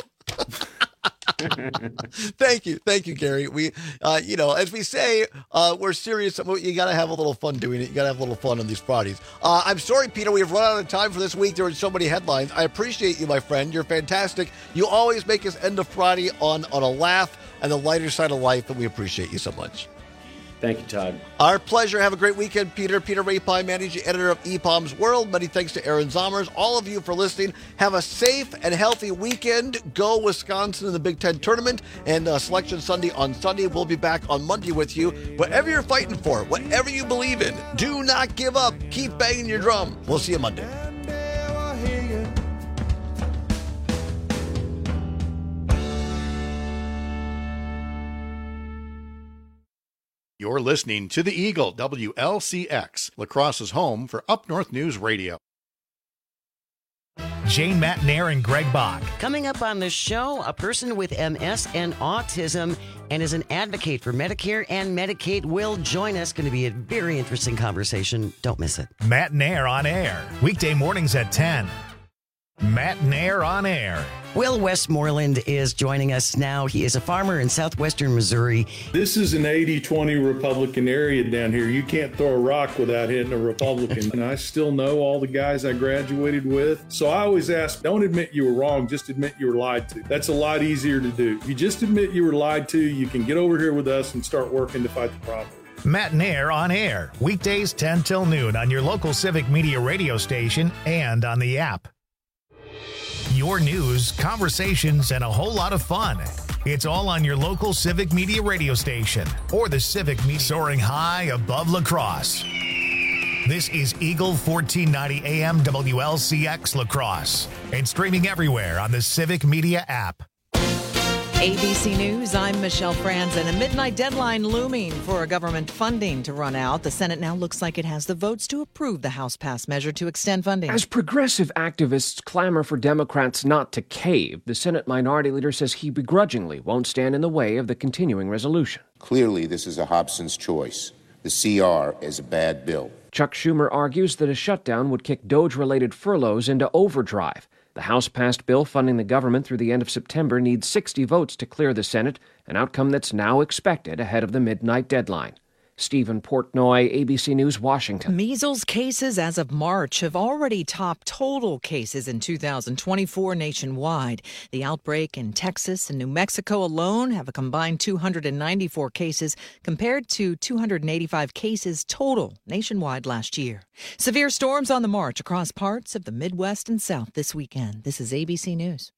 Speaker 19: Thank you. Thank you, Gary. We, uh, you know, as we say, uh, we're serious. You got to have a little fun doing it. You got to have a little fun on these Fridays. Uh, I'm sorry, Peter, we've run out of time for this week. There were so many headlines. I appreciate you, my friend. You're fantastic. You always make us end of Friday on, on a laugh and the lighter side of life, and we appreciate you so much.
Speaker 15: Thank you, Todd.
Speaker 19: Our pleasure. Have a great weekend, Peter. Peter Ray Pine, managing editor of E P O M's World. Many thanks to Aaron Zommers. All of you for listening. Have a safe and healthy weekend. Go Wisconsin in the Big Ten tournament and uh, Selection Sunday on Sunday. We'll be back on Monday with you. Whatever you're fighting for, whatever you believe in, do not give up. Keep banging your drum. We'll see you Monday.
Speaker 4: You're listening to The Eagle, W L C X, La Crosse's home for Up North News Radio.
Speaker 1: Jane Matnair and Greg Bach.
Speaker 18: Coming up on the show, a person with M S and autism and is an advocate for Medicare and Medicaid will join us. Going to be a very interesting conversation. Don't miss it.
Speaker 1: Matnair on air, weekday mornings at ten. Matt Nair on air.
Speaker 18: Will Westmoreland is joining us now. He is a farmer in southwestern Missouri.
Speaker 2: This is an eighty twenty Republican area down here. You can't throw a rock without hitting a Republican. And I still know all the guys I graduated with. So I always ask, don't admit you were wrong, just admit you were lied to. That's a lot easier to do. If you just admit you were lied to, you can get over here with us and start working to fight the problem.
Speaker 1: Matt Nair on air, weekdays ten till noon on your local Civic Media radio station and on the app. Your news, conversations, and a whole lot of fun. It's all on your local Civic Media radio station or the Civic Media soaring high above La Crosse. This is Eagle fourteen ninety A M W L C X La Crosse and streaming everywhere on the Civic Media app.
Speaker 6: A B C News, I'm Michelle Franzen. A midnight deadline looming for government funding to run out. The Senate now looks like it has the votes to approve the House-passed measure to extend funding.
Speaker 8: As progressive activists clamor for Democrats not to cave, the Senate Minority Leader says he begrudgingly won't stand in the way of the continuing resolution.
Speaker 9: Clearly, this is a Hobson's choice. The C R is a bad bill.
Speaker 8: Chuck Schumer argues that a shutdown would kick Doge-related furloughs into overdrive. The House-passed bill funding the government through the end of September needs sixty votes to clear the Senate, an outcome that's now expected ahead of the midnight deadline. Stephen Portnoy, A B C News, Washington.
Speaker 6: Measles cases as of March have already topped total cases in two thousand twenty-four nationwide. The outbreak in Texas and New Mexico alone have a combined two hundred ninety-four cases compared to two hundred eighty-five cases total nationwide last year. Severe storms on the march across parts of the Midwest and South this weekend. This is A B C News.